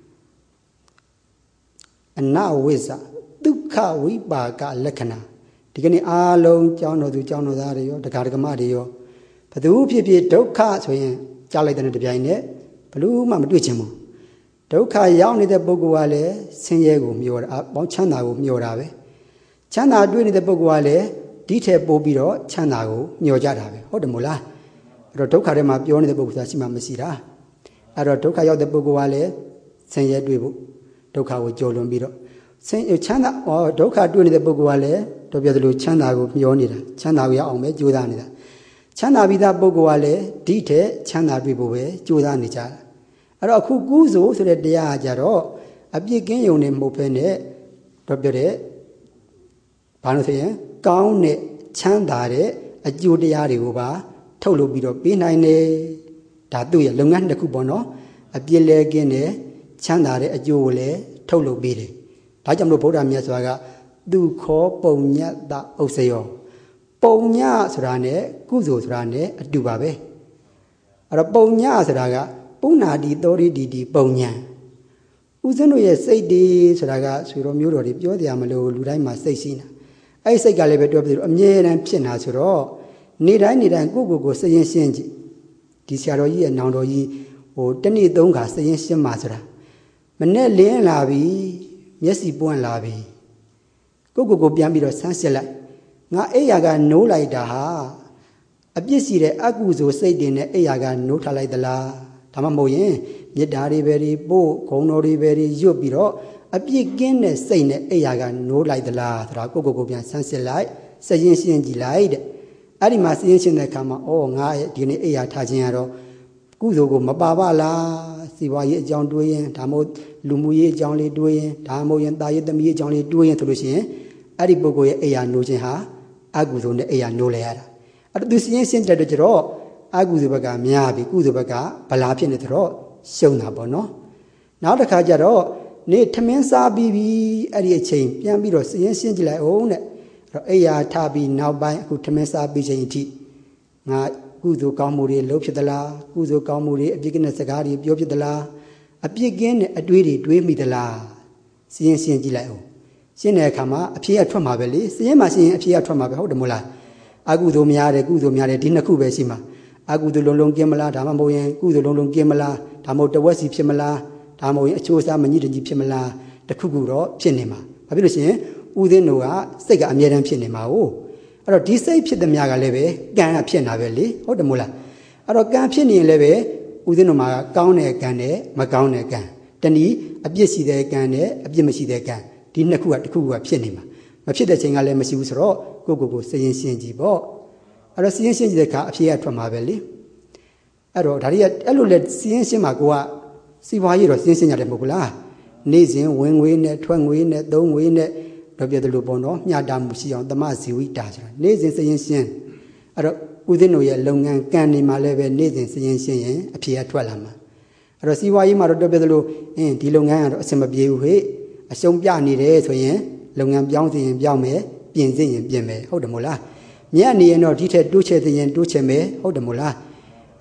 အနဝိဇ္ဇဒုက္ခဝိပါကလက္ခဏာဒီကနေ့အားလုံးကျောင်းတော်သူကျောင်းတော်သားတွေရောဒကာဒကမတွေရောဘသူဖြစ်ဖြစ်ဒုက္ခဆိုရင်ကြားလိုက်တဲ့တပြိုင်နဲ့ဘလို့မှမတွေ့ချင်ဘူးဒုက္ခရောက်နေတဲ့ပုဂ္ဂိုလ်ကလည်းဆင်းရဲကိုမျှော်တာပေါင်းချမ်းသာကိုမျှော်တာပဲချမ်းသာတွေ့နေတဲ့ပုဂ္ဂိုလ်ကလည်းဒီထက်ပိုပြီးတော့ချမ်းသာကိုမျှော်ကြတာပဲဟုတ်တယ်မို့လားအဲ့တော့ဒုက္ခထဲမှာပြောနေတဲ့ပုဂ္ဂိုလ်ဆိုတာရှိမှမရှိတာအဲ့တော့ဒုက္ခရောက်တဲ့ပုဂ္ဂိုလ်ကလည်းဆင်းရဲတွေ့ဖို့ဒုက္ခကိုကြော်လွန်ပြီးတော့ဆင်းချမ်းသာဟောဒုက္ခတွေ့နေတဲ့ပုဂ္ဂိုလ်ကလည်းတော့ပြောသလိုချမ်းသာကိုမျှော်နေတာချမ်းသာကိုရအောင်ပဲကြိုးစားနေတာချမ်းသာပြီးသားပုဂ္ဂိုလ်ကလည်းဒီထက်ချမ်းသာတွေ့ဖို့ပဲကြိုးစားနေကြတာအဲ့တော့အခုကုသိုလ်ဆိုတဲ့တရားကကြတော့အပြစ်ကင်းယုံနေမဟုတ်ဘဲနဲ့တော့ပြောတဲ့ဘာလို့ဆိုရင်ကောင်းတဲ့ချမ်းသာတဲ့အကျိုးတရားတွေကိုပါထုတ်လုပ်ပြီးတော့ပေးနိုင်တယ်ဒါသူ့ရဲ့လုပ်ငန်းတစ်ခုပေါ့နော်အပြစ်လဲကင်းတဲ့ချမ်းသာတဲ့အကျိုးကိုလည်းထုတ်လုပ်ပေးတယ်ဒါကြောင့်မလို့ဗုဒ္ဓမြတ်စွာကသူခောပုံညတဥစ္စယောပုံညဆိုတာနဲ့ကုသိုလ်ဆိုတာနဲ့အတူပါပဲအဲ့တော့ပုံညဆိုတာကပုဏ္ဏာတိသောရိတိတိပုံညံဦးဇင်းတို့ရဲ့စိတ်တွေဆိုတာကဆွေတော်မျိုးတော်တွေပြောတရားမလို့လူတိုင်းမှာစိတ်ရှိနေတာအဲ့ဒီစိတ်ကလည်းပဲပြောပြီးတော့အမြဲတမ်းဖြစ်နေတာဆိုတော့နေတိုင်းနေတိုင်းကိုယ့်ကိုယ်ကိုစရင်ရှင်းကြည့်ဒီဆရာတော်ကြီးရဲ့နောင်တော်ကြီးဟိုတနေ့သုံးခါစရင်ရှင်းမှာဆိုတာမနဲ့လင်းလာပြီမျက်စိပွင့်လာပြီကိုယ့်ကိုယ်ကိုပြန်ပြီးတော့ဆန်းစစ်လိုက်ငါအိယာကနိုးလိုက်တာဟာအပြစ်ရှိတဲ့အကုသိုလ်စိတ်တွေနဲ့အိယာကနိုးထားလိုက်သလားဒါမှမဟုတ်ရင်မေတ္တာတွေပဲတွေပို့ဂုဏ်တော်တွေပဲတွေရွတ်ပြီးတော့အပြစ်ကင်းတဲ့စိတ်နဲ့အိယာကနိုးလိုက်သလားဆိုတာကိုယ့်ကိုယ်ကိုပြန်ဆန်းစစ်လိုက်စရင်ရှင်းကြည့်လိုက်တဲ့အဲ့ဒီမှာစရင်ရှင်းတဲ့အခါမှာအော်ငါဒီနေ့အိယာထားခြင်းကတော့ကုသိုလ်ကိုမပါပါလားစီပွားရေးအကြောင်းတွေးရင်ဒါမှမဟုတ်လူမှုရေးအကြောင်းလေးတွေးရင်ဒါမှမဟုတ်ရင်တာရေးသမီးအကြောင်းလေးတွေးရင်ဆိုလို့ရှိရင်အဲ့ဒီပုဂ္ဂိုလ်ရဲ့အိယာနိုးခြင်းဟာအကုသိုလ်နဲ့အိယာနိုးလဲရတာအဲ့ဒါသူစရင်ရှင်းတဲ့တော့ကျတော့အကုသိုလ်ဘက်ကများပြီကုသိုလ်ဘက်ကဗလာဖြစ်နေတော့ရှုံးတာပေါ့နော်နောက်တစ်ခါကျတော့နေထမင်းစားပြီးပြီအဲ့ဒီအချိန်ပြန်ပြီးတော့စရင်ရှင်းကြည့်လိုက်အောင်တဲ့အဲ့တော့အိယာထားပြီးနောက်ပိုင်းအခုထမင်းစားပြီးချိန်အထိငါကုသိုလ်ကောင်းမှုတွေလုပ်ဖြစ်သလားကုသိုလ်ကောင်းမှုတွေအပြစ်ကင်းတဲ့စကားတွေပြောဖြစ်သလားအပြစ်ကင်းတဲ့အတွေးတွေတွေးမိသလားစရင်ရှင်းကြည့်လိုက်အောင်ရှင်းတဲ့အခါမှာအဖြေကထွက်မှာပဲလေစရင်မှာရှင်းရင်အဖြေကထွက်မှာပဲဟုတ်တယ်မို့လားအကုသိုလ်များတယ်ကုသိုလ်များတယ်ဒီနှစ်ခုပဲရှိမှာအကုသိုလ်လုံးလုံးကင်းမလားဒါမှမဟုတ်ရင်ကုသိုလ်လုံးလုံးကင်းမလားဒါမှမဟုတ်တဝက်စီဖြစ်မလားဒါမှမဟုတ်ရင်အချိုးအစားမညစ်တကြီးဖြစ်မလားတခုခုတော့ဖြစ်နေမှာဘာဖြစ်လို့ရှိရင်ဥသိန်းတို့ကစိတ်ကအမြဲတမ်းဖြစ်နေမှာဟုတ်အဲ့တော့ဒီစိတ်ဖြစ်တဲ့များကလည်းပဲကံကဖြစ်နေတာပဲလေဟုတ်တယ်မို့လားအဲ့တော့ကံဖြစ်နေရင်လည်းပဲဥသိန်းတို့မှာကောင်းတဲ့ကံနဲ့မကောင်းတဲ့ကံတနည်းအပြစ်ရှိတဲ့ကံနဲ့အပြစ်မရှိတဲ့ကံဒီနှစ်ခုကတစ်ခုခုကဖြစ်နေမှာမဖြစ်တဲ့ချိန်ကလည်းမရှိဘူးဆိုတော့ကိုယ့်ကိုယ်ကိုစရင်ရှင်းကြည့်ပေါ့အဲ့တော့စရင်ရှင်းကြည့်တဲ့အခါအဖြေကထွက်မှာပဲလေအဲ့တော့ဒါတွေကအဲ့လိုလဲစရင်ရှင်းမှာကိုကစီပွားရေးတော့စရင်ရှင်းရတယ်မဟုတ်ဘူးလားနေ့စဉ်ဝင်ငွေနဲ့ထွက်ငွေနဲ့သုံးငွေနဲ့တော့ပြတယ်လို့ပေါ့နော်မျှတာမှုရှိအောင်တမဇီဝိတာဆိုတာနေ့စဉ်စရင်ရှင်းအဲ့တော့ဦးသိန်းတို့ရဲ့လုပ်ငန်းကံနေမှာလည်းပဲနေ့စဉ်စရင်ရှင်းရင်အဖြေကထွက်လာမှာအဲ့တော့စီပွားရေးမှာတော့တော့ပြတယ်လို့အင်းဒီလုပ်ငန်းကတော့အဆင်မပြေဘူးဟဲ့အရှုံးပြနေတယ်ဆိုရင်လုပ်ငန်းပြောင်းစီရင်ပြောင်းမယ်ပြင်စီရင်ပြင်မယ်ဟုတ်တယ်မို့လားမြတ်နေရင်တော့ဒီထက်တိုးချဲ့စီရင်တိုးချဲ့မယ်ဟုတ်တယ်မို့လား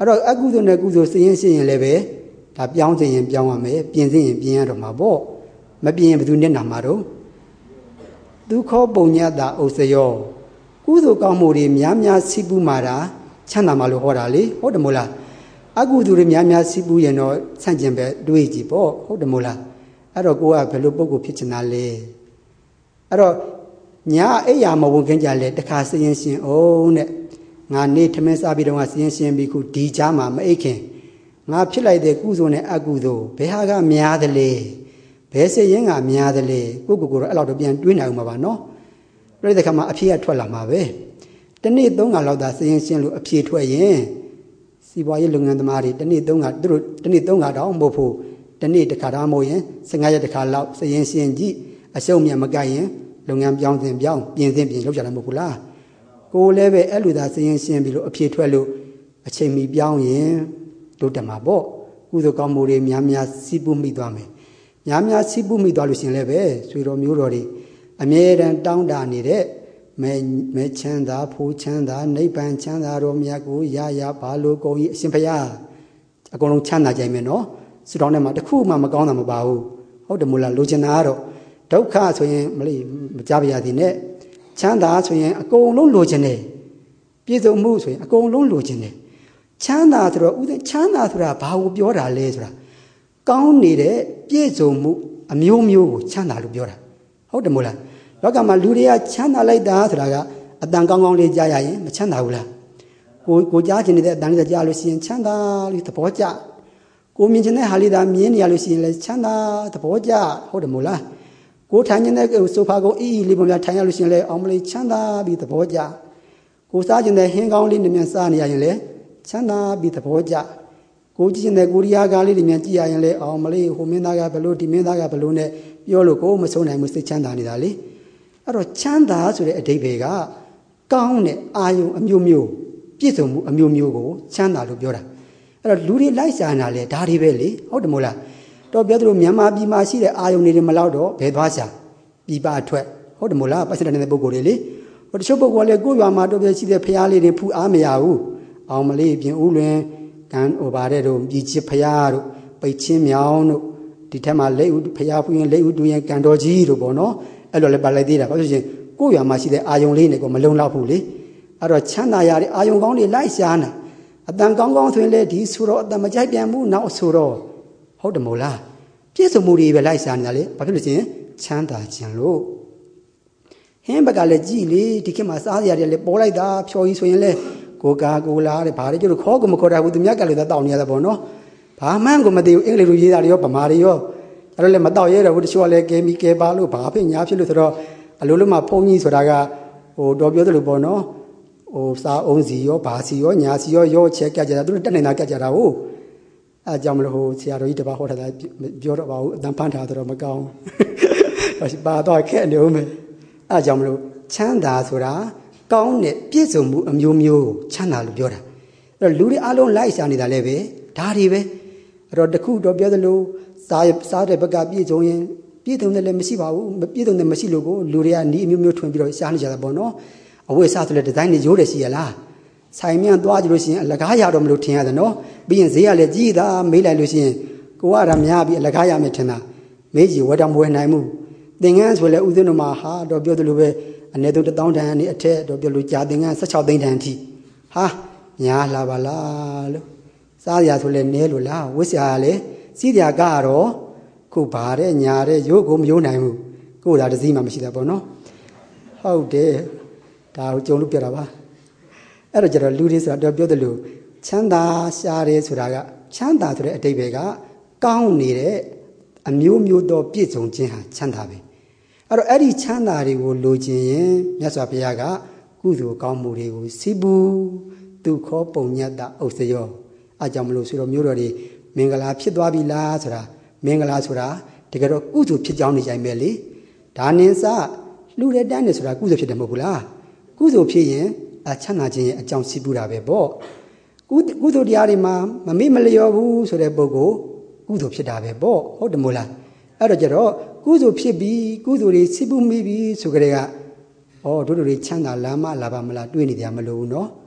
အဲ့တော့အကုသိုလ်နဲ့ကုသိုလ်စရင်စရင်လည်းပဲဒါပြောင်းစရင်ပြောင်းရမယ်ပြင်စရင်ပြင်ရတော့မှာပေါ့မပြင်ရင်ဘယ်သူနဲ့နာမှာတော့ဒုက္ခပုံညတာဥစ္စယောကုသိုလ်ကောင်းမှုတွေများများစီးပူးမှာတာချမ်းသာမှာလို့ဟောတာလေဟုတ်တယ်မို့လားအကုသိုလ်တွေများများစီးပူးရင်တော့ဆန့်ကျင်ပဲတွေးကြည့်ပေါ့ဟုတ်တယ်မို့လားအဲ့တော့ကိုကဘယ်လိုပုံကိုဖြစ်ချင်တာလဲအဲ့တော့ညာအိယာမဝင်ခင်ကြလဲတခါစရင်ရှင်အောင်တဲ့ငါနေထမင်းစားပြီးတော့ငါစရင်ရှင်ပြီးခုဒီကြားမှာမအိတ်ခင်ငါဖြစ်လိုက်တဲ့ကုသိုလ်နဲ့အကုသိုလ်ဘယ်ဟာကများသလဲဘယ်စရင်ကများသလဲကိုကိုကိုတော့အဲ့လောက်တော့ပြန်တွေးနိုင်အောင်ပါပါနော်ပြိတ္တခါမှာအဖြေကထွက်လာမှာပဲတနေ့သုံးခါလောက်သာစရင်ရှင်လို့အဖြေထွက်ရင်စီးပွားရေးလုပ်ငန်းသမားတွေတနေ့သုံးခါသူတို့တနေ့သုံးခါတောင်မဟုတ်ဘူးတနေ့တစ်ခါတောင်မဟုတ်ရင်ဆယ်ငါးရက်တစ်ခါလောက်စရင်ရှင်ကြည့်အရှုံးမြတ်မကိုက်ရင်လုပ်ငန်းပြောင်းစဉ်ပြောင်းပြင်စဉ်ပြင်လုပ်ကြတယ်မဟုတ်ဘူးလားကိုလည်းပဲအဲ့လိုသာစရင်ရှင်ပြီးလို့အဖြေထွက်လို့အချိန်မီပြောင်းရင်တို့တက်မှာပေါ့ကုသိုလ်ကောင်းမှုတွေများများစီးပူးမိသွားမယ်များများစီးပူးမိသွားလို့ရှင်လည်းပဲဆွေတော်မျိုးတော်တွေအမြဲတမ်းတောင်းတနေတဲ့မဲမဲချမ်းသာဖိုးချမ်းသာနိဗ္ဗာန်ချမ်းသာတော်မြတ်ကိုရရဘာလို့ကုန်ကြီးအရှင်ဘုရားအကုန်လုံးချမ်းသာကြိုင်မယ်နော်ဆုတောင်းထဲမှာတစ်ခုမှမကောင်းတာမပါဘူးဟုတ်တယ်မို့လားလိုချင်တာကတော့ဒုက္ခဆိုရင်မလေးမကြပါရသည်နဲ့ချမ်းသာဆိုရင်အကုန်လုံးလိုချင်တယ်ပြည့်စုံမှုဆိုရင်အကုန်လုံးလိုချင်တယ်ချမ်းသာဆိုတော့ဥစဉ်ချမ်းသာဆိုတာဘာကိုပြောတာလဲဆိုတာကောင်းနေတဲ့ပြည့်စုံမှုအမျိုးမျိုးကိုချမ်းသာလို့ပြောတာဟုတ်တယ်မို့လားလောကမှာလူတွေကချမ်းသာလိုက်တာဆိုတာကအတန်ကောင်းကောင်းလေးကြားရရင်မချမ်းသာဘူးလားကိုကိုကြားချင်နေတဲ့အတန်လေးကြားလို့ရှိရင်ချမ်းသာလို့သဘောကျကိုမြင်ချင်တဲ့ဟာလေးသာမြင်နေရလို့ရှိရင်လည်းချမ်းသာသဘောကျဟုတ်တယ်မို့လားကိုထိုင်နေတဲ့ဆိုဖာကိုအီအီလေးပုံများထိုင်ရလို့ရှိရင်လည်းအောင်မလေးချမ်းသာပြီးသဘောကျကိုစားချင်တဲ့ဟင်းကောင်းလေးနဲ့မြန်စားနေရရင်လည်းချမ်းသာပြီးသဘောကျကိုကြည့်ချင်တဲ့ကိုရီးယားကားလေးတွေမြန်ကြည့်ရရင်လည်းအောင်မလေးဟိုမင်းသားကဘလို့ဒီမင်းသားကဘလို့နဲ့ပြောလို့ကိုမဆုံးနိုင်ဘူးစိတ်ချမ်းသာနေတာလေအဲ့တော့ချမ်းသာဆိုတဲ့အဓိပ္ပာယ်ကကောင်းတဲ့အာယုံအမျိုးမျိုးပြည့်စုံမှုအမျိုးမျိုးကိုချမ်းသာလို့ပြောတာအဲ့တော့လူတွေလိုက်ရှာနေတာလေဒါတွေပဲလေဟုတ်တယ်မို့လားတော့ပြောသလိုမြန်မာပြည်မှာရှိတဲ့အာယုံတွေမလောက်တော့ဘယ်သွားရှာပြည်ပအထွက်ဟုတ်တယ်မို့လားပတ်စတဲ့ပုဂ္ဂိုလ်တွေလေဟိုတချို့ပုဂ္ဂိုလ်ကလည်းကိုယ့်ရွာမှာတော့ပြရှိတဲ့ဖျားလေးတွေဖူအားမရဘူးအောင်မလေးပြင်ဦးလွင်ကန်ဟိုပါတဲ့တို့ပြည်ချစ်ဖျားတို့ပိတ်ချင်းမြောင်တို့ဒီထက်မှာလက်ဦးဖျားဖူးရင်လက်ဦးတူရင်ကန်တော်ကြီးတို့ပေါ့နော်အဲ့လိုလည်းပါလိုက်သေးတာဘာလို့ဆိုရင်ကိုယ့်ရွာမှာရှိတဲ့အာယုံလေးတွေကမလုံလောက်ဘူးလေအဲ့တော့ချမ်းသာရတဲ့အာယုံကောင်းတွေလိုက်ရှာနာအတန်ကောင်းကောင်းဆိုရင်လေဒီဆိုတော့အတန်မကြိုက်ပြန်ဘူးနောက်ဆိုတော့ဟုတ်တယ်မို့လားပြည့်စုံမှုတွေပဲလိုက်ရှာနေတာလေဘာဖြစ်လို့ချင်းချမ်းသာခြင်းလို့ဟင်းဘက်ကလည်းကြည်လေဒီခေတ်မှာစားရရတယ်လေပေါ်လိုက်တာဖြော်ကြီးဆိုရင်လေကိုကာကိုလာတဲ့ဘာတွေကျတော့ခေါ်ကိုမခေါ်တာဘူးသူမြတ်ကလည်းတောက်နေရတာပေါ့နော်ဘာမှန်းကိုမသိဘူးအင်္ဂလိပ်လိုရေးတာတွေရောဗမာတွေရောအဲ့တော့လည်းမတောက်ရဲတော့ဘူးတချို့ကလည်းကဲမီကဲပါလို့ဘာဖြစ်ညာဖြစ်လို့ဆိုတော့အလိုလိုမှဖုန်းကြီးဆိုတာကဟိုတော်ပြောသလိုပေါ့နော်ဟိုစားအောင်စီရောဘာစီရောညာစီရောရောချက်ကကြတာသူတို့တက်နေတာကကြတာဟုတ်အဲကြောင့်မလို့ဟိုဆရာတော်ကြီးတပါးဟောထားတာပြောတော့ပါဘူးအတန်ဖန်ထားတော့မကောင်းဘူးပါတော့ခက်နေဦးမယ်အဲကြောင့်မလို့ချမ်းသာဆိုတာကောင်းတဲ့ပြည့်စုံမှုအမျိုးမျိုးကိုချမ်းသာလို့ပြောတာအဲ့တော့လူတွေအလုံးလိုက်ရှာနေတာလည်းပဲဒါတွေပဲအဲ့တော့တခုတော့ပြောသလိုစားစားတဲ့ဘက်ကပြည့်စုံရင်ပြည့်စုံတယ်လည်းမရှိပါဘူးမပြည့်စုံတယ်မရှိလို့ကိုလူတွေကနီးအမျိုးမျိုးထွင်ပြီးတော့ရှားနေကြတာပေါ့နော်အဝိစားဆိုတဲ့ဒီဇိုင်းတွေရိုးတယ်ရှိရလားဆိုင်မြန်သွားကြလို့ရှိရင်အလကားရတော့မလို့ထင်ရတယ်နော်ပြီးရင်ဈေးကလည်းကြီးတာမေးလိုက်လို့ရှိရင်ကိုကရများပြီးအလကားရမယ်ထင်တာမေးကြည့်ဝတ်တော်မဝယ်နိုင်ဘူးသင်္ကန်းဆိုလည်းဥစဉ်တော်မှာဟာတော့ပြောသလိုပဲအနည်းဆုံးတစ်သောင်းတန်နဲ့အထက်တော့ပြောလို့ကြာသင်္ကန်း၁၆သိန်းတန်အထိဟာညာလာပါလားလို့စားရဆိုလည်းနဲလို့လားဝတ်စရာလည်းစီးစရာကတော့ခုဘာတဲ့ညာတဲ့ရိုးကိုမရိုးနိုင်ဘူးကိုသာတစည်းမှမရှိတာပေါ့နော်ဟုတ်တယ်ဒါကိုကြုံလို့ပြတာပါအဲ့တော့ကျတော့လူတွေဆိုတော့ပြောတယ်လို့ချမ်းသာရှားတယ်ဆိုတာကချမ်းသာဆိုတဲ့အတိတ်ပဲကကောင်းနေတဲ့အမျိုးမျိုးသောပြည့်စုံခြင်းဟာချမ်းသာပဲအဲ့တော့အဲ့ဒီချမ်းသာတွေကိုလိုချင်ရင်မြတ်စွာဘုရားကကုသိုလ်ကောင်းမှုတွေကိုစီပူဒုက္ခပုံညတ်တာဥစ္စယောအကြောင်းမလို့ဆိုတော့မျိုးတော်တွေမင်္ဂလာဖြစ်သွားပြီလားဆိုတာမင်္ဂလာဆိုတာတကယ်တော့ကုသိုလ်ဖြစ်ကြောင်းနေကြိုင်ပဲလေဒါနင်းစလှူတဲ့တန်းနေဆိုတာကုသိုလ်ဖြစ်တယ်မဟုတ်ဘူးလားကုသိုလ်ဖြစ်ရင်အချမ်းသာခြင်းရဲ့အကြောင်းစီးပူတာပဲပေါ့ကုကုသိုလ်တရားတွေမှာမမေ့မလျော်ဘူးဆိုတဲ့ပုဂ္ဂိုလ်ကုသိုလ်ဖြစ်တာပဲပေါ့ဟုတ်တယ်မို့လားအဲ့တော့ကျတော့ကုသိုလ်ဖြစ်ပြီးကုသိုလ်တွေစီးပူမိပြီးဆိုကြတဲ့ကဩတို့တို့တွေချမ်းသာလာမလာပါမလားတွေးနေကြမလို့နော်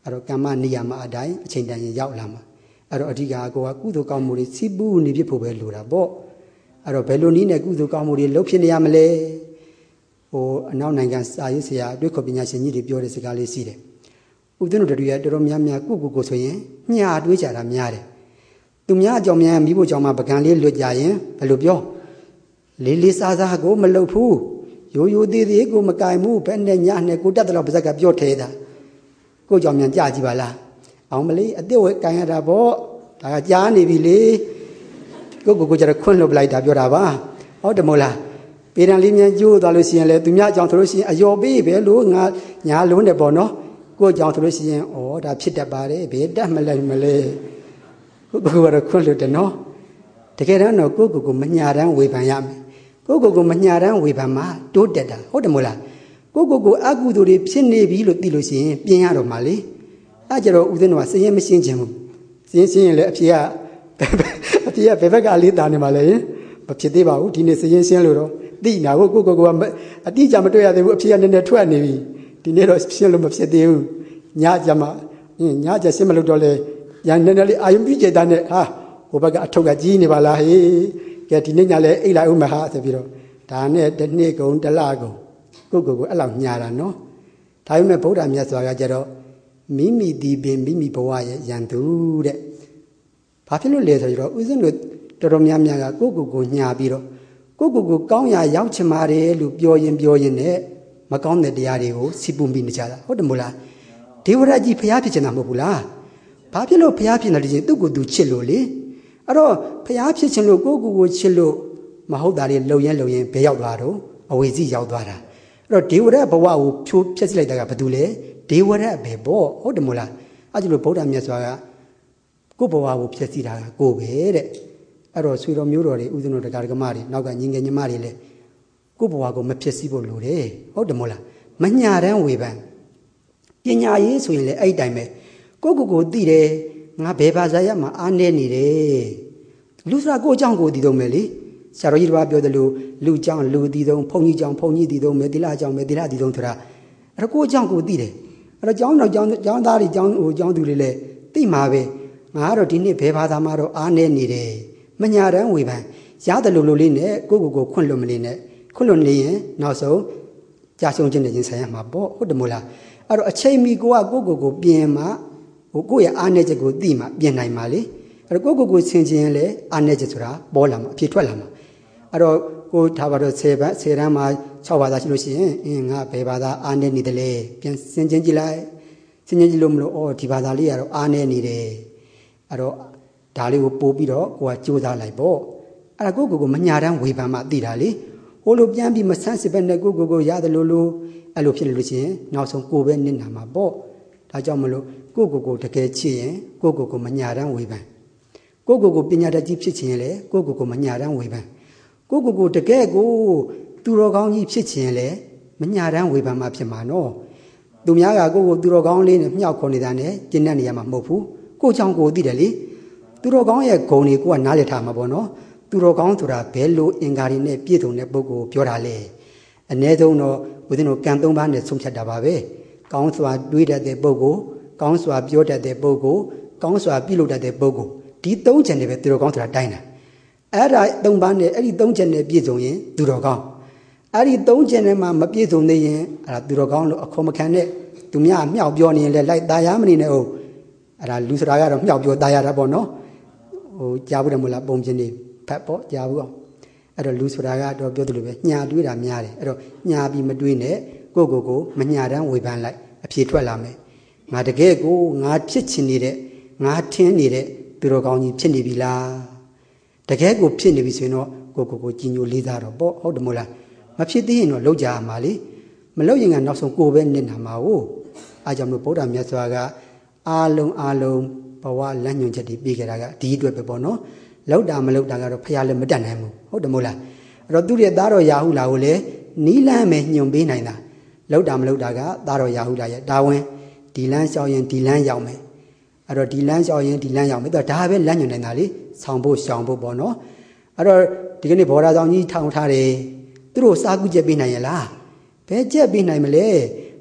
အဲ့တော့ကမ္မနိယာမအတိုင်းအချိန်တန်ရင်ရောက်လာမှာအဲ့တော့အဓိကကိုကကုသိုလ်ကောင်းမှုတွေစီးပူးနေဖြစ်ဖို့ပဲလိုတာပေါ့အဲ့တော့ဘယ်လိုနည်းနဲ့ကုသိုလ်ကောင်းမှုတွေလုပ်ဖြစ်နေရမလဲဟိုအနောက်နိုင်ငံစာရေးဆရာအတွေ့အခေါ်ပညာရှင်ကြီးတွေပြောတဲ့စကားလေးရှိတယ်ဦးဇင်းတို့တို့ရဲ့တော်တော်များများကုကုကိုဆိုရင်ညှာတွေးကြတာများတယ်သူများအကြောင်းများမိဖို့ကြောင့်မှပကံလေးလွတ်ကြရင်ဘယ်လိုပြောလေးလေးစားစားကိုမလုပ်ဘူးရိုးရိုးသေးသေးကိုမကင်ဘူးဘယ်နဲ့ညနဲ့ကိုတက်တော့ပါဇက်ကပြောထဲတာကိုကြောင့်မြန်ကြကြည့်ပါလားအောင်မလေးအစ်စ်ဝဲကင်ရတာပေါ့ဒါကကြားနေပြီလေကိုကိုကိုကျတော့ခွန့်လွတ်လိုက်တာပြောတာပါဟုတ်တယ်မို့လားပေတံလေးမြန်ကျိုးသွားလို့ရှိရင်လေသူများအကြောင်းဆိုလို့ရှိရင်အယော်ပေးပဲလို့ငါညာလုံးတယ်ပေါ့နော်ကိုအကြောင်းဆိုလို့ရှိရင်ဩဒါဖြစ်တတ်ပါတယ်ဘယ်တက်မလဲမလဲကိုကိုကတော့ခွန့်လွတ်တယ်နော်တကယ်တမ်းတော့ကိုကိုကိုမညာတန်းဝေဖန်ရမယ်ကိုကိုကိုမညာတန်းဝေဖန်မှာတိုးတက်တာဟုတ်တယ်မို့လားကိုကိုကိုအကုသိုလ်တွေဖြစ်နေပြီလို့သိလို့ရှိရင်ပြင်ရတော့မှာလေအဲ့ကြတော့ဦးဇင်းတို့ကစရင်မရှင်းချင်ဘူးစရင်ရှင်းရင်လည်းအဖြေကအဖြေကဘယ်ဘက်ကလေးတာနေမှာလဲမဖြစ်သေးပါဘူးဒီနေ့စရင်ရှင်းလို့တော့သိနာကိုကိုကိုကအတိအကျမတွေ့ရသေးဘူးအဖြေကနည်းနည်းထွက်နေပြီဒီနေ့တော့ရှင်းလို့မဖြစ်သေးဘူးညကြမှာညကြရှင်းမလို့တော့လေရန်နည်းနည်းလေးအာယုံပြည့်ကြတဲ့နဲ့ဟာဟိုဘက်ကအထုပ်ကကြီးနေပါလားဟေးကဲဒီနေ့ညလည်းအိတ်လိုက်ဦးမဟာဆိုပြီးတော့ဒါနဲ့တစ်နေ့ကုန်တစ်လကုန်ကိုကိုကိုအဲ့လောက်ညာတာနော်ဒါပေမဲ့ဗုဒ္ဓမြတ်စွာကကြတော့မိမိဒီပင်မိမိဘဝရဲ့ယံသူတဲ့ဘာဖြစ်လို့လဲဆိုတော့ဦးဇင်းတို့တော်တော်များများကကိုကိုကိုညာပြီးတော့ကိုကိုကိုကောင်းရာရောက်ချင်ပါတယ်လို့ပြောရင်ပြောရင်နဲ့မကောင်းတဲ့တရားတွေကိုစီပူမိနေကြတာဟုတ်တယ်မို့လားဒေဝရကြီးဖျားဖြစ်ချင်တာမဟုတ်ဘူးလားဘာဖြစ်လို့ဖျားဖြစ်နေတယ်ချင်းသူ့ကိုယ်သူချစ်လို့လေအဲ့တော့ဖျားဖြစ်ချင်လို့ကိုကိုကိုချစ်လို့မဟုတ်တာတွေလုံရင်လုံရင်ဘယ်ရောက်သွားတော့အဝေစီရောက်သွားတာအဲ့တော့ဒေဝရဘဝကိုဖြိုးဖျက်ဆီးလိုက်တာကဘာတူလဲဒေဝရပဲပေါ့ဟုတ်တယ်မို့လားအဲ့ဒီလိုဗုဒ္ဓမြတ်စွာကကိုဘဝကိုဖျက်ဆီးတာကကိုပဲတဲ့အဲ့တော့ဆွေတော်မျိုးတော်တွေဥဒ္ဒနတကာဒကမတွေနောက်ကညီငယ်ညီမတွေလည်းကိုဘဝကိုမဖျက်ဆီးဖို့လိုတယ်ဟုတ်တယ်မို့လားမညာတန်းဝေဖန်ပညာရေးဆိုရင်လည်းအဲ့တိုင်းပဲကိုကိုကိုသိတယ်ငါဘယ်ဘာသာရမှာအားနေနေတယ်လူဆိုတာကိုအကြောင်းကိုသိတော့မယ်လေဆရာတော်ကြီးတို့ကပြောတယ်လို့လူအကြောင်းလူသိတော့ဘုန်းကြီးအကြောင်းဘုန်းကြီးသိတော့မယ်သီလအကြောင်းမယ်သီလသိတော့ဆိုတာအဲ့တော့ကိုအကြောင်းကိုသိတယ်အဲ့တော့ကျောင်းတော်ကျောင်းကျောင်းသားတွေကျောင်းဟိုကျောင်းသူတွေလည်းသိမှာပဲငါကတော့ဒီနေ့ဘယ်ဘာသာမှာတော့အားနေနေတယ်မညာတန်းဝေဖန်ရတယ်လို့လို့လေးနဲ့ကိုကိုကိုခွန့်လွတ်မလေးနဲ့ခွန့်လွတ်နေရင်နောက်ဆုံးကြာရှုံးခြင်းနဲ့ရင်ဆိုင်ရမှာပေါ့ဟုတ်တယ်မို့လားအဲ့တော့အချိန်မီကိုကကိုကိုကိုပြင်မှာဟိုကိုရဲ့အားနေချက်ကိုသိမှပြင်နိုင်မှာလေအဲ့တော့ကိုကိုကိုဆင်ခြင်ရင်လည်းအားနေချက်ဆိုတာပေါ်လာမှာအဖြစ်ထွက်လာမှာအဲ့တော့ကိုထားပါတော့ဆယ်ဘတ်ဆယ်တန်းမှာ၆ဘာသာရှိလို့ရှိရင်အင်းငါဘယ်ဘာသာအားနေနေတယ်လဲပြန်ဆင်ခြင်ကြည့်လိုက်ဆင်ခြင်ကြည့်လို့မလို့အော်ဒီဘာသာလေးကတော့အားနေနေတယ်အဲ့တော့ဒါလေးကိုပို့ပြီးတော့ကိုကကြိုးစားလိုက်ပေါ့အဲ့ဒါကိုကိုကိုမညာတန်းဝေဖန်မှသိတာလေဟိုလိုပြန်ပြီးမဆန်းစစ်ပဲနဲ့ကိုကိုကိုရတယ်လို့လို့အဲ့လိုဖြစ်လို့ရှိရင်နောက်ဆုံးကိုပဲနစ်နာမှာပေါ့ဒါကြောင့်မလို့ကိုကိုကိုတကယ်ချစ်ရင်ကိုကိုကိုမညာတန်းဝေဖန်ကိုကိုကိုပညာတတ်ကြီးဖြစ်ချင်ရင်လေကိုကိုကိုမညာတန်းဝေဖန်ကိုကိုကိုတကယ်ကိုသူတော်ကောင်းကြီးဖြစ်ချင်ရင်လေမညာတန်းဝေဖန်မှဖြစ်မှာနော်သူများကကိုကိုသူတော်ကောင်းလေးနဲ့မြှောက်ခေါ်နေတာနဲ့ကျင့်တဲ့နေရာမှာမဟုတ်ဘူးကိုเจ้าကိုသိတယ်လေသူတော်ကောင်းရဲ့ဂုဏ်တွေကိုကနားလည်ထားမှာပေါ့နော်သူတော်ကောင်းဆိုတာဘယ်လိုအင်္ဂါတွေနဲ့ပြည့်စုံတဲ့ပုဂ္ဂိုလ်ပြောတာလဲအ ਨੇ ဆုံးတော့ဦးဇင်းတို့ကံသုံးပါးနဲ့ဆုံးဖြတ်တာပါပဲကောင်းစွာတွေးတတ်တဲ့ပုဂ္ဂိုလ်ကောင်းစွာပြောတတ်တဲ့ပုဂ္ဂိုလ်ကောင်းစွာပြုလုပ်တတ်တဲ့ပုဂ္ဂိုလ်ဒီသုံးချက်နဲ့ပဲသူတော်ကောင်းဆိုတာတိုင်းတာအဲ့ဒါသုံးပါးနဲ့အဲ့ဒီသုံးချက်နဲ့ပြည့်စုံရင်သူတော်ကောင်းအဲ့ဒီသုံးချက်နဲ့မှမပြည့်စုံသေးရင်အဲ့ဒါသူတော်ကောင်းလို့အခေါ်မခံနဲ့သူများအမြောက်ပြောနေရင်လည်းလိုက်ตายရမနေနဲ့ဟုတ်အဲ့ဒါလူဆိုတာကတော့မြောက်ပြောตายရတာပေါ့နော်ဟိုကြားဘူးတယ်မို့လားပုံချင်းနေဖတ်ပေါ့ကြားဘူးအောင်အဲ့တော့လူဆိုတာကတော့ပြောသလိုပဲညာတွေးတာများတယ်အဲ့တော့ညာပြီးမတွေးနဲ့ကိုကိုကိုမညာတန်းဝေဖန်လိုက်အဖြေထွက်လာမယ်ငါတကယ်ကိုငါဖြစ်ချင်နေတဲ့ငါထင်းနေတဲ့သူတော်ကောင်းကြီးဖြစ်နေပြီလားတကယ်ကိုဖြစ်နေပြီဆိုရင်တော့ကိုကိုကိုကြီးညိုလေးစားတော့ပေါ့ဟုတ်တယ်မို့လားမဖြစ်သေးရင်တော့လောက်ကြရမှာလေမလောက်ရင်ကနောက်ဆုံးကိုပဲနစ်နာမှာဟုတ်အားကြောင့်မို့ဗုဒ္ဓမြတ်စွာကအားလုံးအားလုံးဘဝလမ်းညွှန်ချက်တွေပေးခဲ့တာကဒီအတွက်ပဲပေါ့နော်လောက်တာမလောက်တာကတော့ဖះလည်းမတတ်နိုင်ဘူးဟုတ်တယ်မို့လားအဲ့တော့သူ့ရဲ့သားတော်ရာဟုလာကိုလည်းနီးလန်းပဲညွှန်ပေးနိုင်တာလောက်တာမလောက်တာကသားတော်ရာဟုလာရဲ့ဒါဝင်ဒီလန်းလျှောက်ရင်ဒီလန်းရောက်မယ်အဲ့တော့ဒီလန်းလျှောက်ရင်ဒီလန်းရောက်မယ်တော့ဒါပဲလမ်းညွှန်နိုင်တာလေဆောင်ဖို့ရှောင်ဖို့ပေါ့နော်အဲ့တော့ဒီကနေ့ဘောဓာဆောင်ကြီးထောင်ထားတယ်သူတို့စားကူးချက်ပေးနိုင်ရလားဘယ်ချက်ပေးနိုင်မလဲ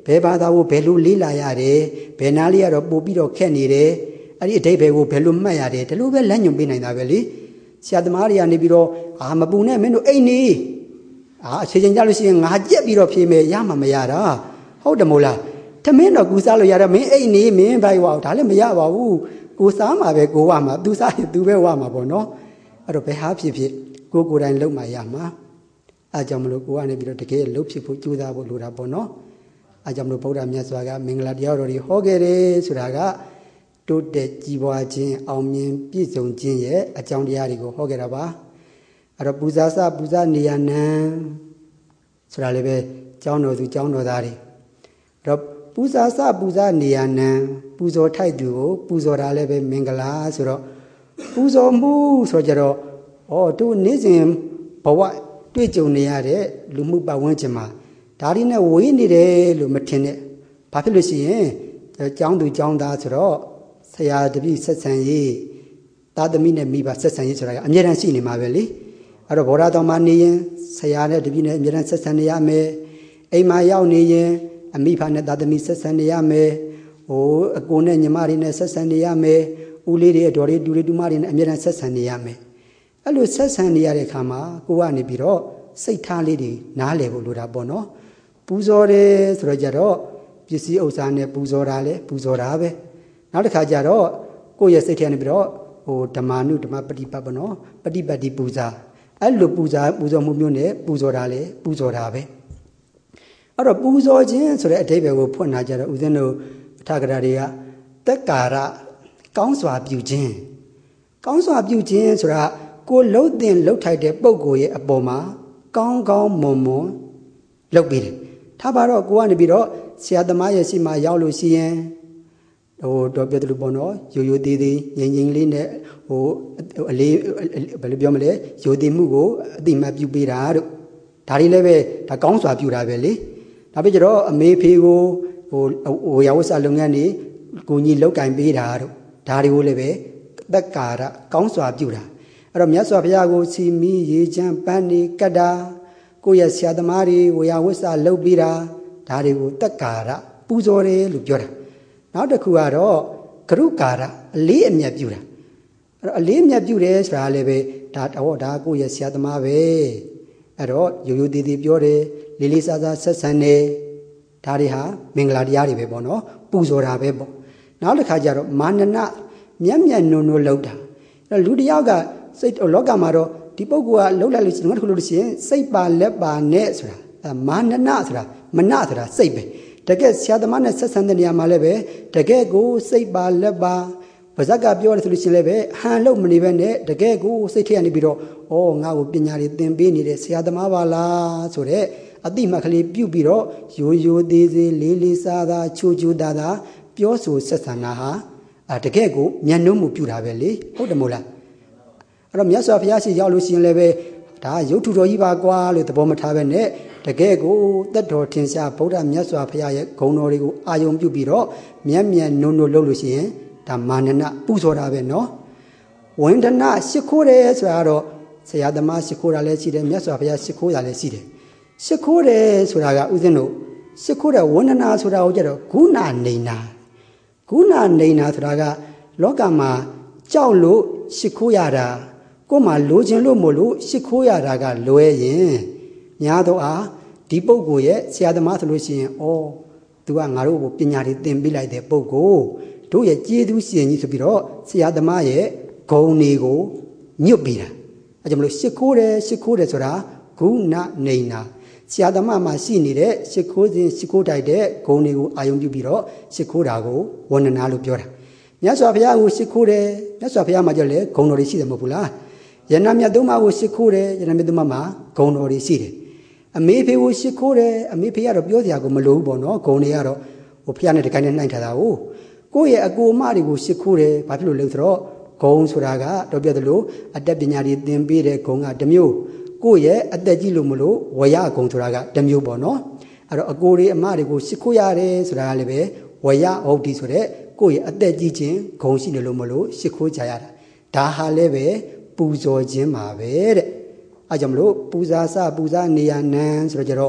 ဘယ်ဘာသာကိုဘယ်လိုလေးလာရတယ်ဘယ်နာလေးရတော့ပို့ပြီးတော့ခက်နေတယ်အဲ့ဒီအတိတ်ဘယ်ကိုဘယ်လိုမှတ်ရတယ်ဒီလိုပဲလက်ညွန်ပေးနိုင်တာပဲလေဆရာသမားတွေကနေပြီးတော့အာမပူနဲ့မင်းတို့အိတ်နေအာအခြေချင်းကြလို့ရှိရင်ငါကြက်ပြီးတော့ဖြေမယ်ရမှာမရတာဟုတ်တယ်မို့လားထမင်းတော့ကူစားလို့ရတော့မင်းအိတ်နေမင်းဘိုက်ဝါဒါလည်းမရပါဘူးကိုစားမှာပဲကိုဝမှာသူစားရင်သူပဲဝမှာပေါ့နော်အဲ့တော့ဘယ်ဟာဖြစ်ဖြစ်ကိုကိုယ်တိုင်လုံမှရမှာအဲကြောင့်မလို့ကိုကနေပြီးတော့တကယ်လှုပ်ဖြစ်ဖို့ကြိုးစားဖို့လိုတာပေါ့နော်အဲကြောင့်မလို့ဗုဒ္ဓမြတ်စွာကမင်္ဂလာတရားတော်တွေဟောခဲ့တယ်ဆိုတာကတိုးတက်ကြီးပွားခြင်းအောင်မြင်ပြည့်စုံခြင်းရဲ့အကြောင်းတရားတွေကိုဟောခဲ့တာပါအဲ့တော့ပူဇာစပူဇာနေရနံဆိုတာလည်းပဲကျောင်းတော်သူကျောင်းတော်သားတွေအဲ့တော့ပူဇာစပူဇာနေရနံပူဇော်ထိုက်သူကိုပူဇော်တာလည်းပဲမင်္ဂလာဆိုတော့ပူဇော်မှုဆိုကြတော့ဩတို့နေ့စဉ်ဘဝတွေ့ကြုံနေရတဲ့လူမှုပတ်ဝန်းကျင်မှာဒါရီနဲ့ဝေးနေတယ်လို့မထင်နဲ့ဘာဖြစ်လို့ရှိရင်ကျောင်းသူကျောင်းသားဆိုတော့ဆရာတပည့်ဆက်ဆံရေးသားသမီးနဲ့မိဘဆက်ဆံရေးဆိုတာကအမြဲတမ်းရှိနေမှာပဲလေအဲ့တော့ဘောဓတော်မှာနေရင်ဆရာနဲ့တပည့်နဲ့အမြဲတမ်းဆက်ဆံနေရမယ်အိမ်မှာရောက်နေရင်အမိဖနဲ့သားသမီးဆက်ဆံနေရမယ်ဟိုအကိုနဲ့ညီမတွေနဲ့ဆက်ဆံနေရမယ်ဦးလေးတွေအတော်တွေတူတွေတူမတွေနဲ့အမြဲတမ်းဆက်ဆံနေရမယ်အဲ့လိုဆက်ဆံနေရတဲ့အခါမှာကိုကနေပြီးတော့စိတ်ထားလေးတွေနားလည်ဖို့လိုတာပေါ့နော်ပူဇော်တယ်ဆိုတော့ကြတော့ပစ္စည်းဥစ္စာနဲ့ပူဇော်တာလေပူဇော်တာပဲနောက်တစ်ခါကျတော့ကိုယ့်ရဲ့စိတ်ထဲနေပြီးတော့ဟိုဓမ္မာနုဓမ္မပฏิပတ်ပေါ့နော်ပฏิပတ်တိပူဇာအဲ့လိုပူဇာပူဇော်မှုမျိုးနဲ့ပူဇော်တာလေပူဇော်တာပဲအဲ့တော့ပူဇော်ခြင်းဆိုတဲ့အဓိပ္ပာယ်ကိုဖွင့်လာကြတော့ဦးဇင်းတို့အထာဂရတွေကသက်ကာရကောင်းစွာပြုခြင်းကောင်းစွာပြုခြင်းဆိုတာကိုလှုပ်တင်လှုပ်ထိုက်တဲ့ပုံကိုရဲ့အပေါ်မှာကောင်းကောင်းမွန်မွန်လှုပ်ပြီးတယ်ထားပါတော့ကိုကနေပြီးတော့ဆရာသမားရဲ့ရှိမှရောက်လို့ရှိရင်ဟိုတော့ပြတယ်လို့ပေါ့နော်ရိုးရိုးသေးသေးငြိမ်ငြိမ်လေးနဲ့ဟိုအလေးဘယ်လိုပြောမလဲရိုသေမှုကိုအတိမတ်ပြုပေးတာတို့ဒါတွေလည်းပဲဒါကောင်းစွာပြုတာပဲလေဒါပဲကြတော့အမေဖေကိုဟိုဟိုရဝဆလုပ်ငန်းနေကိုကြီးလောက်ကင်ပေးတာတို့ဒါတွေကိုလည်းပဲသက်ကာရကောင်းစွာပြုတာအဲ့တော့မြတ်စွာဘုရားကိုစီမီရေချမ်းပန်းနေကတ္တာကိုယ့်ရဲ့ဆရာသမားတွေဝေယဝဆလုပ်ပေးတာဒါတွေကိုသက်ကာရပူဇော်တယ်လို့ပြောတာနောက်တစ်ခုကတော့ကရုကာရအလေးအမြတ်ပြုတာအဲ့တော့အလေးအမြတ်ပြုတယ်ဆိုတာလည်းပဲဒါတော့ဒါကိုယ့်ရဲ့ဆရာသမားပဲအဲ့တော့ရိုးရိုးသေးသေးပြောတယ်လေးလေးစားစားဆက်ဆံတယ်ဒါတွေဟာမင်္ဂလာတရားတွေပဲပေါ့နော်ပူဇော်တာပဲပေါ့နောက်တစ်ခါကျတော့မာနနမျက်မျက်နှုံနှုံလောက်တာအဲ့လူတယောက်ကစိတ်လောကမှာတော့ဒီပုဂ္ဂိုလ်ကလှုပ်လိုက်လို့ရှိရင်ငါတို့လို့ရှိရင်စိတ်ပါလက်ပါနဲ့ဆိုတာအဲမာနနဆိုတာမနဆိုတာစိတ်ပဲတကယ်ဆရာသမားနဲ့ဆက်ဆံတဲ့နေရာမှာလည်းပဲတကယ်ကိုစိတ်ပါလက်ပါပါဇက်ကပြောတယ်ဆိုလို့ရှိရင်လည်းပဲဟန်လို့မနေပဲနဲ့တကယ်ကိုစိတ်ထဲကနေပြီးတော့ဩငါ့ကိုပညာတွေသင်ပေးနေတဲ့ဆရာသမားပါလားဆိုတဲ့အတိမတ်ကလေးပြုတ်ပြီးတော့ရိုးရိုးသေးသေးလေးလေးစားစားချိုချိုသားသားပြောဆိုဆက်ဆံတာဟာအဲတကယ်ကိုမျက်နှုံးမှုပြုတာပဲလေဟုတ်တယ်မို့လားအဲ့တော့မြတ်စွာဘုရားရှိရောက်လို့ရှိရင်လည်းပဲဒါရုပ်ထုတော်ကြီးပါကွာလို့သဘောမထားပဲနဲ့တကယ်ကိုသက်တော်ထင်ရှားဗုဒ္ဓမြတ်စွာဘုရားရဲ့ဂုဏ်တော်တွေကိုအာယုံပြုပြီးတော့မျက်မျက်နှုံနှုံလုပ်လို့ရှိရင်ဒါမာနနပူဇော်တာပဲနော်ဝန္ဒနာရှိခိုးတယ်ဆိုတာတော့ဆရာသမားရှိခိုးတာလည်းရှိတယ်မြတ်စွာဘုရားရှိခိုးတာလည်းရှိတယ်ရှိခိုးတယ်ဆိုတာကဥစဉ်တို့ရှိခိုးတဲ့ဝန္ဒနာဆိုတာကိုကြတော့ဂုဏနေနာဂုဏနေနာဆိုတာကလောကမှာကြောက်လို့ရှိခိုးရတာကိုယ်မှလိုချင်လို့မို့လို့ရှိခိုးရတာကလွဲရင်ညာတော့အားဒီပုဂ္ဂိုလ်ရဲ့ဆရာသမားဆိုလို့ရှိရင်ဩသူကငါတို့ကိုပညာတွေသင်ပေးလိုက်တဲ့ပုဂ္ဂိုလ်တို့ရဲ့ကျေးဇူးရှင်ကြီးဆိုပြီးတော့ဆရာသမားရဲ့ဂုဏ်တွေကိုညွတ်ပေးတာအဲကြောင့်မလို့ရှိခိုးတယ်ရှိခိုးတယ်ဆိုတာဂုဏနေနာဆရာသမားမှာရှိနေတဲ့ရှိခိုးခြင်းရှိခိုးတိုက်တဲ့ဂုဏ်တွေကိုအာယုံပြုပြီးတော့ရှိခိုးတာကိုဝန္ဒနာလို့ပြောတာမြတ်စွာဘုရားကိုရှိခိုးတယ်မြတ်စွာဘုရားမှာကြလေဂုဏ်တော်တွေရှိတယ်မဟုတ်ဘူးလားယန္နာမြတ်သုံးပါးကိုရှိခိုးတယ်ယန္နာမြတ်သုံးပါးမှာဂုဏ်တော်တွေရှိတယ်အမေဖေကိုရှိခိုးတယ်အမေဖေကတော့ပြောစရာကိုမလိုဘူးပေါ့နော်ဂုဏ်တွေကတော့ဟိုဘုရားနဲ့တကိုင်းနဲ့နှိုင်းထားတာကိုကိုယ့်ရဲ့အကိုအမတွေကိုရှိခိုးတယ်ဘာဖြစ်လို့လဲဆိုတော့ဂုဏ်ဆိုတာကတော့ပြောသလိုအတ္တပညာတွေသင်ပေးတဲ့ဂုဏ်ကတစ်မျိုးကိုယ့်ရဲ့အသက်ကြီးလို့မလို့ဝရဂုဏ်ဆိုတာကတစ်မျိုးပေါ့နော်အဲ့တော့အကိုတွေအမတွေကိုရှိခိုးရတယ်ဆိုတာကလည်းပဲဝရဟုတ်ဒီဆိုတဲ့ကိုယ့်ရဲ့အသက်ကြီးခြင်းဂုဏ်ရှိတယ်လို့မလို့ရှိခိုးကြရတာဒါဟာလည်းပဲပူဇော်ခြင်းပါပဲတဲ့အဲကြောင့်မလို့ပူဇာစပူဇာနေရနံဆိုတော့ကျတော့ဩ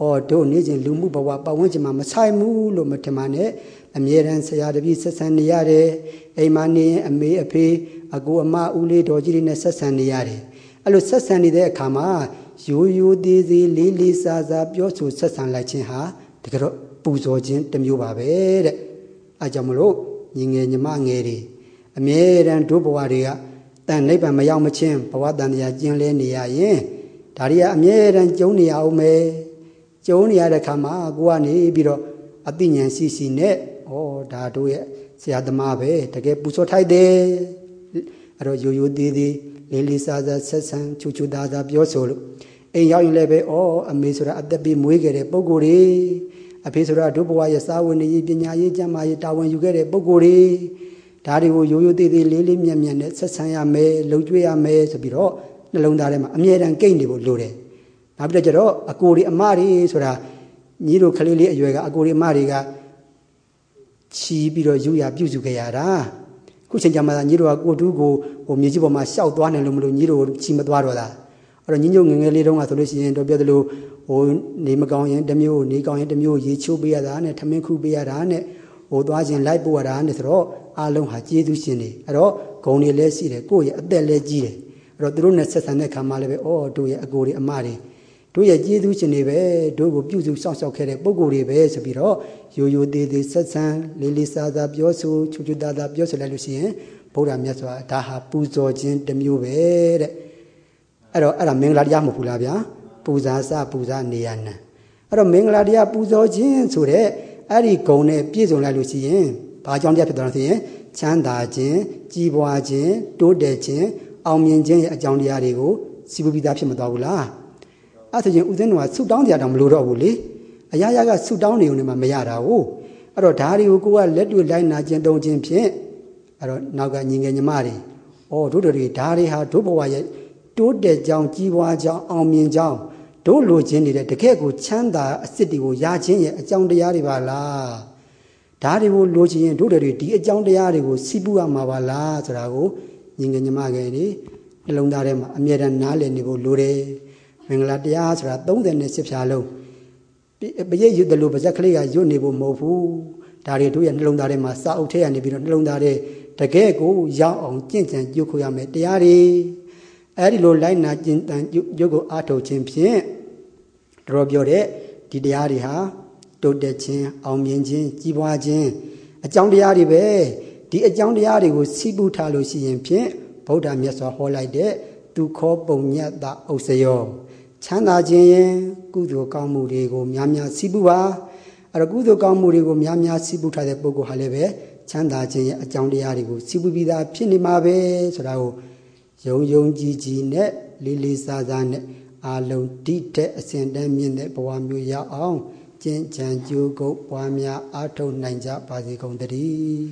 အော်တို့နေချင်းလူမှုဘဝပတ်ဝန်းကျင်မှာမဆိုင်ဘူးလို့မထင်ပါနဲ့အမြဲတမ်းဆရာတပည့်ဆက်ဆံနေရတယ်အိမ်မှာနေရင်အမေအဖေအကိုအမဦးလေးတော်ကြီးတွေနဲ့ဆက်ဆံနေရတယ်အဲ့လိုဆက်ဆံနေတဲ့အခါမှာရိုးရိုးသေးသေးလေးလေးစားစားပြောဆိုဆက်ဆံလိုက်ခြင်းဟာတကယ်တော့ပူဇော်ခြင်းတစ်မျိုးပါပဲတဲ့အဲကြောင့်မလို့ညီငယ်ညီမငယ်တွေအမြဲတမ်းတို့ဘဝတွေကတန်နိဗ္ဗာန်မရောက်မချင်းဘဝတန်တရားကျင်းလဲနေရရင်ဒါတွေကအမြဲတမ်းကျုံနေရအောင်မယ်ကျုံနေရတဲ့ခါမှာကိုကနေပြီးတော့အသိဉာဏ်ရှိရှိနဲ့ဩဒါတို့ရဲ့ဆရာသမားပဲတကယ်ပူဇော်ထိုက်တယ်အဲ့တော့ရိုးရိုးသေးသေးလေးလေးစားစားဆက်ဆံချူချူသားသားပြောဆိုလို့အိမ်ရောက်ရင်လည်းပဲဩအမေဆိုတာအသက်ပေးမွေးခဲ့တဲ့ပုံကိုယ်တွေအဖေဆိုတာဒုဘဝရဲ့စာဝန်ရေးပညာရေးကျမ်းမာရေးတာဝန်ယူခဲ့တဲ့ပုံကိုယ်တွေဒါတွေကိုရိုးရိုးသေးသေးလေးလေးမြတ်မြတ်နဲ့ဆက်ဆံရမယ်လှုပ်ကြွေးရမယ်ဆိုပြီးတော့နှလုံးသားထဲမှာအမြဲတမ်းကိတ်နေဖို့လိုတယ်နောက်ပြီးတော့ကျတော့အကိုတွေအမတွေဆိုတာညီတို့ကလေးလေးအရွယ်ကအကိုတွေအမတွေကချီးပြီးတော့ယူရပြုစုခဲ့ရတာခုချိန်ကြမှာညီတို့ကကိုတူးကိုဟိုမြေကြီးပေါ်မှာရှောက်သွားနေလို့မလို့ညီတို့ချီးမသွားတော့တာအဲ့တော့ညီညွတ်ငငယ်လေးတုန်းကဆိုလို့ရှိရင်တော့ပြောသလိုဟိုနေမကောင်းရင်တစ်မျိုးနေကောင်းရင်တစ်မျိုးရေချိုးပေးရတာနဲ့ထမင်းခုပေးရတာနဲ့ဟိုသွားခြင်းလိုက်ပို့ရတာနဲ့ဆိုတော့အားလုံးဟာကျေးဇူးရှင်တွေအဲ့တော့ဂုဏ်တွေလည်းရှိတယ်ကိုယ့်ရဲ့အသက်လည်းကြီးတယ်အဲ့တော့သူတို့နဲ့ဆက်ဆံတဲ့ခါမှလည်းပဲအော်တို့ရဲ့အကိုတွေအမတွေတို့ရဲ့ကျေးဇူးရှင်တွေပဲတို့ကိုပြုစုစောင့်ရှောက်ခဲ့တဲ့ပုံကိုယ်တွေပဲဆိုပြီးတော့ရိုးရိုးသေးသေးဆက်ဆံလေးလေးစားစားပြောဆိုချူချူသားသားပြောဆိုလိုက်လို့ရှိရင်ဗုဒ္ဓမြတ်စွာဒါဟာပူဇော်ခြင်းတစ်မျိုးပဲတဲ့အဲ့တော့အဲ့ဒါမင်္ဂလာတရားမဟုတ်ဘူးလားဗျာပူဇာစပူဇာနေရနံအဲ့တော့မင်္ဂလာတရားပူဇော်ခြင်းဆိုတဲ့အဲ့ဒီဂုဏ်နဲ့ပြည့်စုံလိုက်လို့ရှိရင်ဘာကြောင့်တရားဖြစ်သွားလို့ဆိုရင်ချမ်းသာခြင်းကြီးပွားခြင်းတိုးတက်ခြင်းအောင်မြင်ခြင်းရဲ့အကြောင်းတရားတွေကိုစီပူပြီးသားဖြစ်မသွားဘူးလားအဲ့ဆိုရင်ဦးဇင်းတော်ကဆုတောင်းကြတာမလို့တော့ဘူးလေအရာရာကဆုတောင်းနေုံနဲ့မှမရတာဟုတ်အဲ့တော့ဒါတွေကိုကိုကလက်တွေ့လိုက်နာခြင်းတုံခြင်းဖြင့်အဲ့တော့နောက်ကညီငယ်ညီမတွေဩတို့တို့တွေဒါတွေဟာတို့ဘဝရဲ့တိုးတက်ကြောင်းကြီးပွားကြောင်းအောင်မြင်ကြောင်းတို့လိုချင်နေတဲ့တကယ့်ကိုချမ်းသာအစစ်တွေကိုရခြင်းရဲ့အကြောင်းတရားတွေပါလားဒါတွေကိုလိုချင်ရင်တို့တွေဒီအကြောင်းတရားတွေကိုစီးပူးရမှာပါလားဆိုတာကိုညီငယ်ညီမငယ်တွေနှလုံးသားထဲမှာအမြဲတမ်းနားလည်နေဖို့လိုတယ်မင်္ဂလာတရားဆိုတာသုံးဆယ်ဖြာလုံးပရိတ်ရွတ်တယ်လို့ပါဇက်ကလေးကရွတ်နေဖို့မဟုတ်ဘူးဒါတွေတို့ရဲ့နှလုံးသားထဲမှာစာအုပ်ထဲကနေပြီးတော့နှလုံးသားထဲတကယ်ကိုရောက်အောင်ကြင့်ကြံကြိုးခွေရမယ်တရားတွေအဲ့ဒီလိုလိုက်နာကျင့်တန်ရုပ်ကိုအားထုတ်ခြင်းဖြင့်တော်ပြောတဲ့ဒီတရားတွေဟာတိုးတက်ခြင်းအောင်မြင်ခြင်းကြီးပွားခြင်းအကြောင်းတရားတွေပဲဒီအကြောင်းတရားတွေကိုစီးပူးထားလို့ရှိရင်ဖြင့်ဗုဒ္ဓမြတ်စွာဟောလိုက်တဲ့သူခောပုံညတ်တာဥစ္စယောချမ်းသာခြင်းရင်ကုသိုလ်ကောင်းမှုတွေကိုများများစီးပူးပါအဲ့တော့ကုသိုလ်ကောင်းမှုတွေကိုများများစီးပူးထားတဲ့ပုဂ္ဂိုလ်ဟာလည်းပဲချမ်းသာခြင်းရဲ့အကြောင်းတရားတွေကိုစီးပူးပြီးသားဖြစ်နေမှာပဲဆိုတာကိုယုံယုံကြည်ကြည်နဲ့လေးလေးစားစားနဲ့အာလုံးတိတဲ့အစဉ်တန်းမြင့်တဲ့ဘဝမျိုးရအောင်ကျင့်ကြံကြိုးကုပ်ပွားများအားထုတ်နိုင်ကြပါစေကုန်သတည်း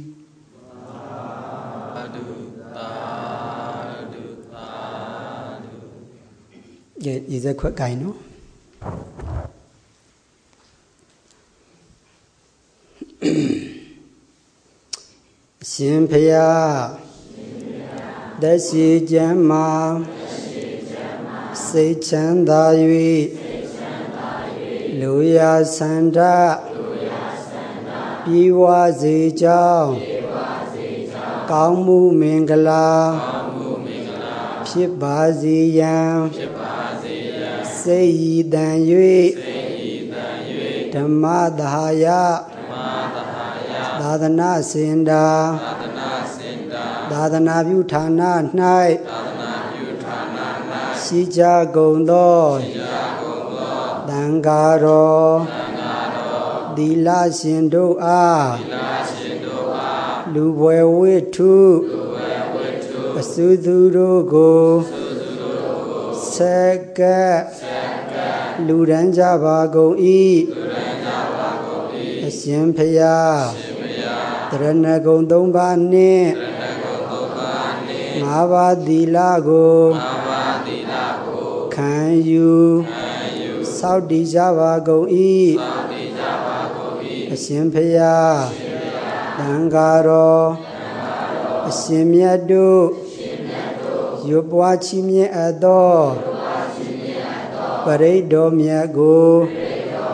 သာဓုသာဓုသာဓုရဲ့ဤစက်ခွက်ကိုင်းနော်ရှင်ဖျားသက်ရှိကျမ်းမာစိတ်ချမ်းသာ၍လူရာဆန္ဒပြေဝစေကြောင်းကောင်းမှုမင်္ဂလာဖြစ်ပါစေရန်စိတ်ရည်တန်၍ဓမ္မသဟာယသာသနာစင်တာသာသနာပြုဌာန၌ရှိကြကုန်သောသံဃာတော်သီလရှင်တို့အားလူဘွယ်ဝိထုအစုသူတို့ကိုဆက်ကလူရန်ကြပါကုန်၏အရှင်ဖျားတရဏဂုံသုံးပါးနှင့်ငါးပါးသီလကိုခံယူစောင့်တည်ကြပါကုန်၏အရှင်ဖျားသံဃာတော်အရှင်မြတ်တို့ရွပွားချီးမြှင့်အပ်သောပရိတ်တော်မြတ်ကို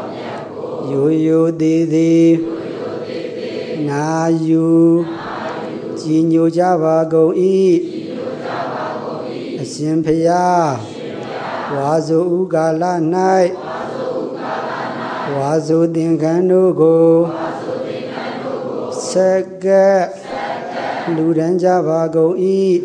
Yo yo de de Na yu Ji nyo java go i Asin phaya Wazo ugala nai Wazo dingano go Saka Ludan java go i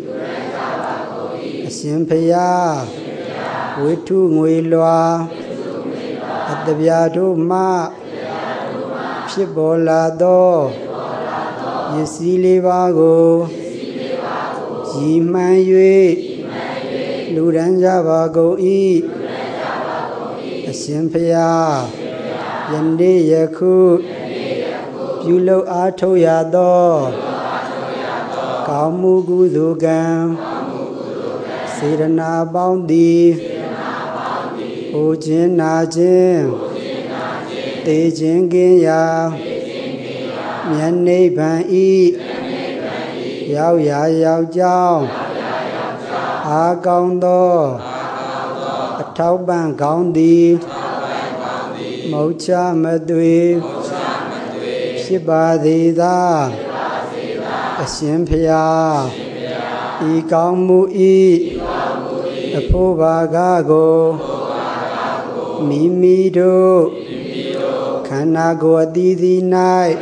Asin phaya Witu ngui loa Adabyato ma Pibola do Yesili vago Jiman yue Ludan java go i Asin phaya Yande yaku Pulo ato yado Kaumu gudugan Sirana boundy O jin na jin Te jin gin ya Mian nei ban i Yao ya yao jiao A gong do A tao ban gong di Mou cha ma dui Phit ba di da Asin phaya I gong mu i A pho ba ga go Mimi do Khana go ati di nai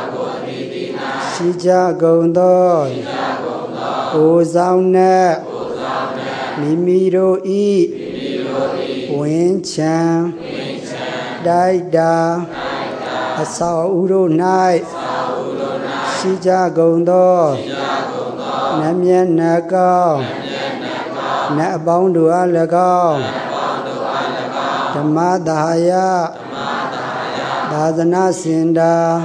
Shija gong do O zao na Mimi do i Win chan Dai da Asao uro nai Shija gong do Namyan na gao Na bong do a la gao Dhamma dahaya Dhadana sinda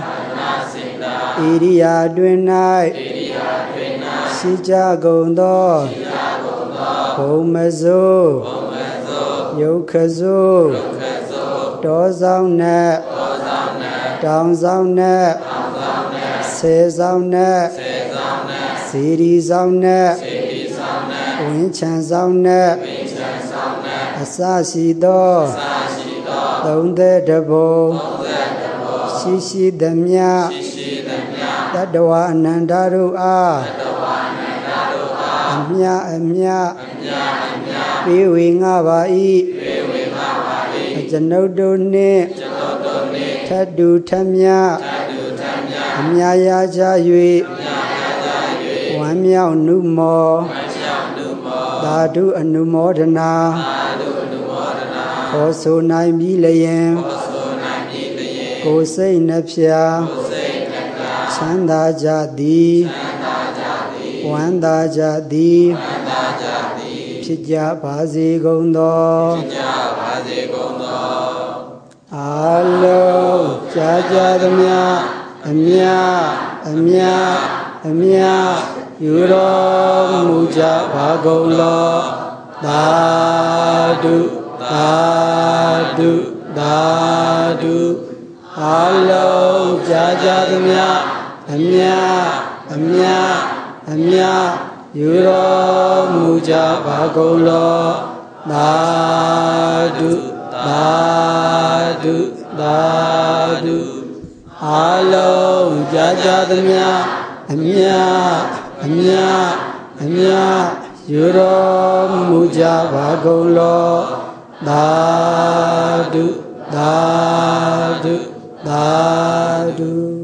Iriya dwin nai Shija gong do Homa zo Yokha zo Do zao na Dong zao na Se zao na Siri zao na Win chan zao na Asa si do Thong the dabo Shi shi damya Tadawa anandaru a Amya amya Piwi nga ba i Ajanodo ne Tadu tamya Amya ya ja yue Wan miao nu mo Dadu anu modana Ko so nai mi layan Ko say na phya Chanda ja di Wanda ja di Phit ja ba si gong do Alo ja ja damya Amya amya amya Yuro mu ja ba gong lo Dadu Dadu Dadu Alo jaja damya Amya Amya Amya Yuro muja bagolo Dadu Dadu Dadu Alo jaja damya Amya Amya Amya Yuro muja bagolo Dadu Dadu Dadu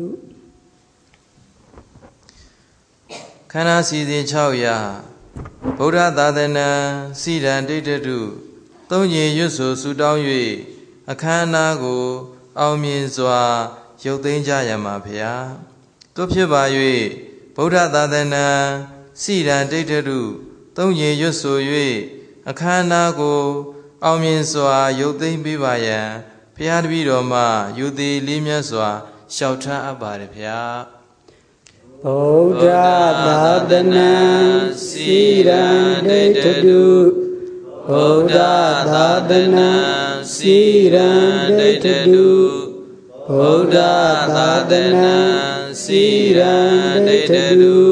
ခန္ဓာစီစဉ်၆ရာဗုဒ္ဓသာသနာစီရန်ဒိဋ္ဌတုသုံးညင်ရွတ်ဆိုဆူတောင်း၍အခမ်းအနားကိုအောင်မြင်စွာရုပ်သိမ်းကြရမှာဖျားတို့ဖြစ်ပါ၍ဗုဒ္ဓသာသနာစီရန်ဒိဋ္ဌတုသုံးညင်ရွတ်ဆို၍အခမ်းအနားကိုအောင်မြင်စွာရုပ်သိမ်းပေးပါရန်ဖျားတပည့်တော်မှယူသည်လေးမြတ်စွာလျှောက်ထားအပ်ပါရဖျားဗုဒ္ဓသာသနာစီရန်ဒိဋ္ဌတုဗုဒ္ဓသာသနာစီရန်ဒိဋ္ဌတုဗုဒ္ဓသာသနာစီရန်ဒိဋ္ဌတု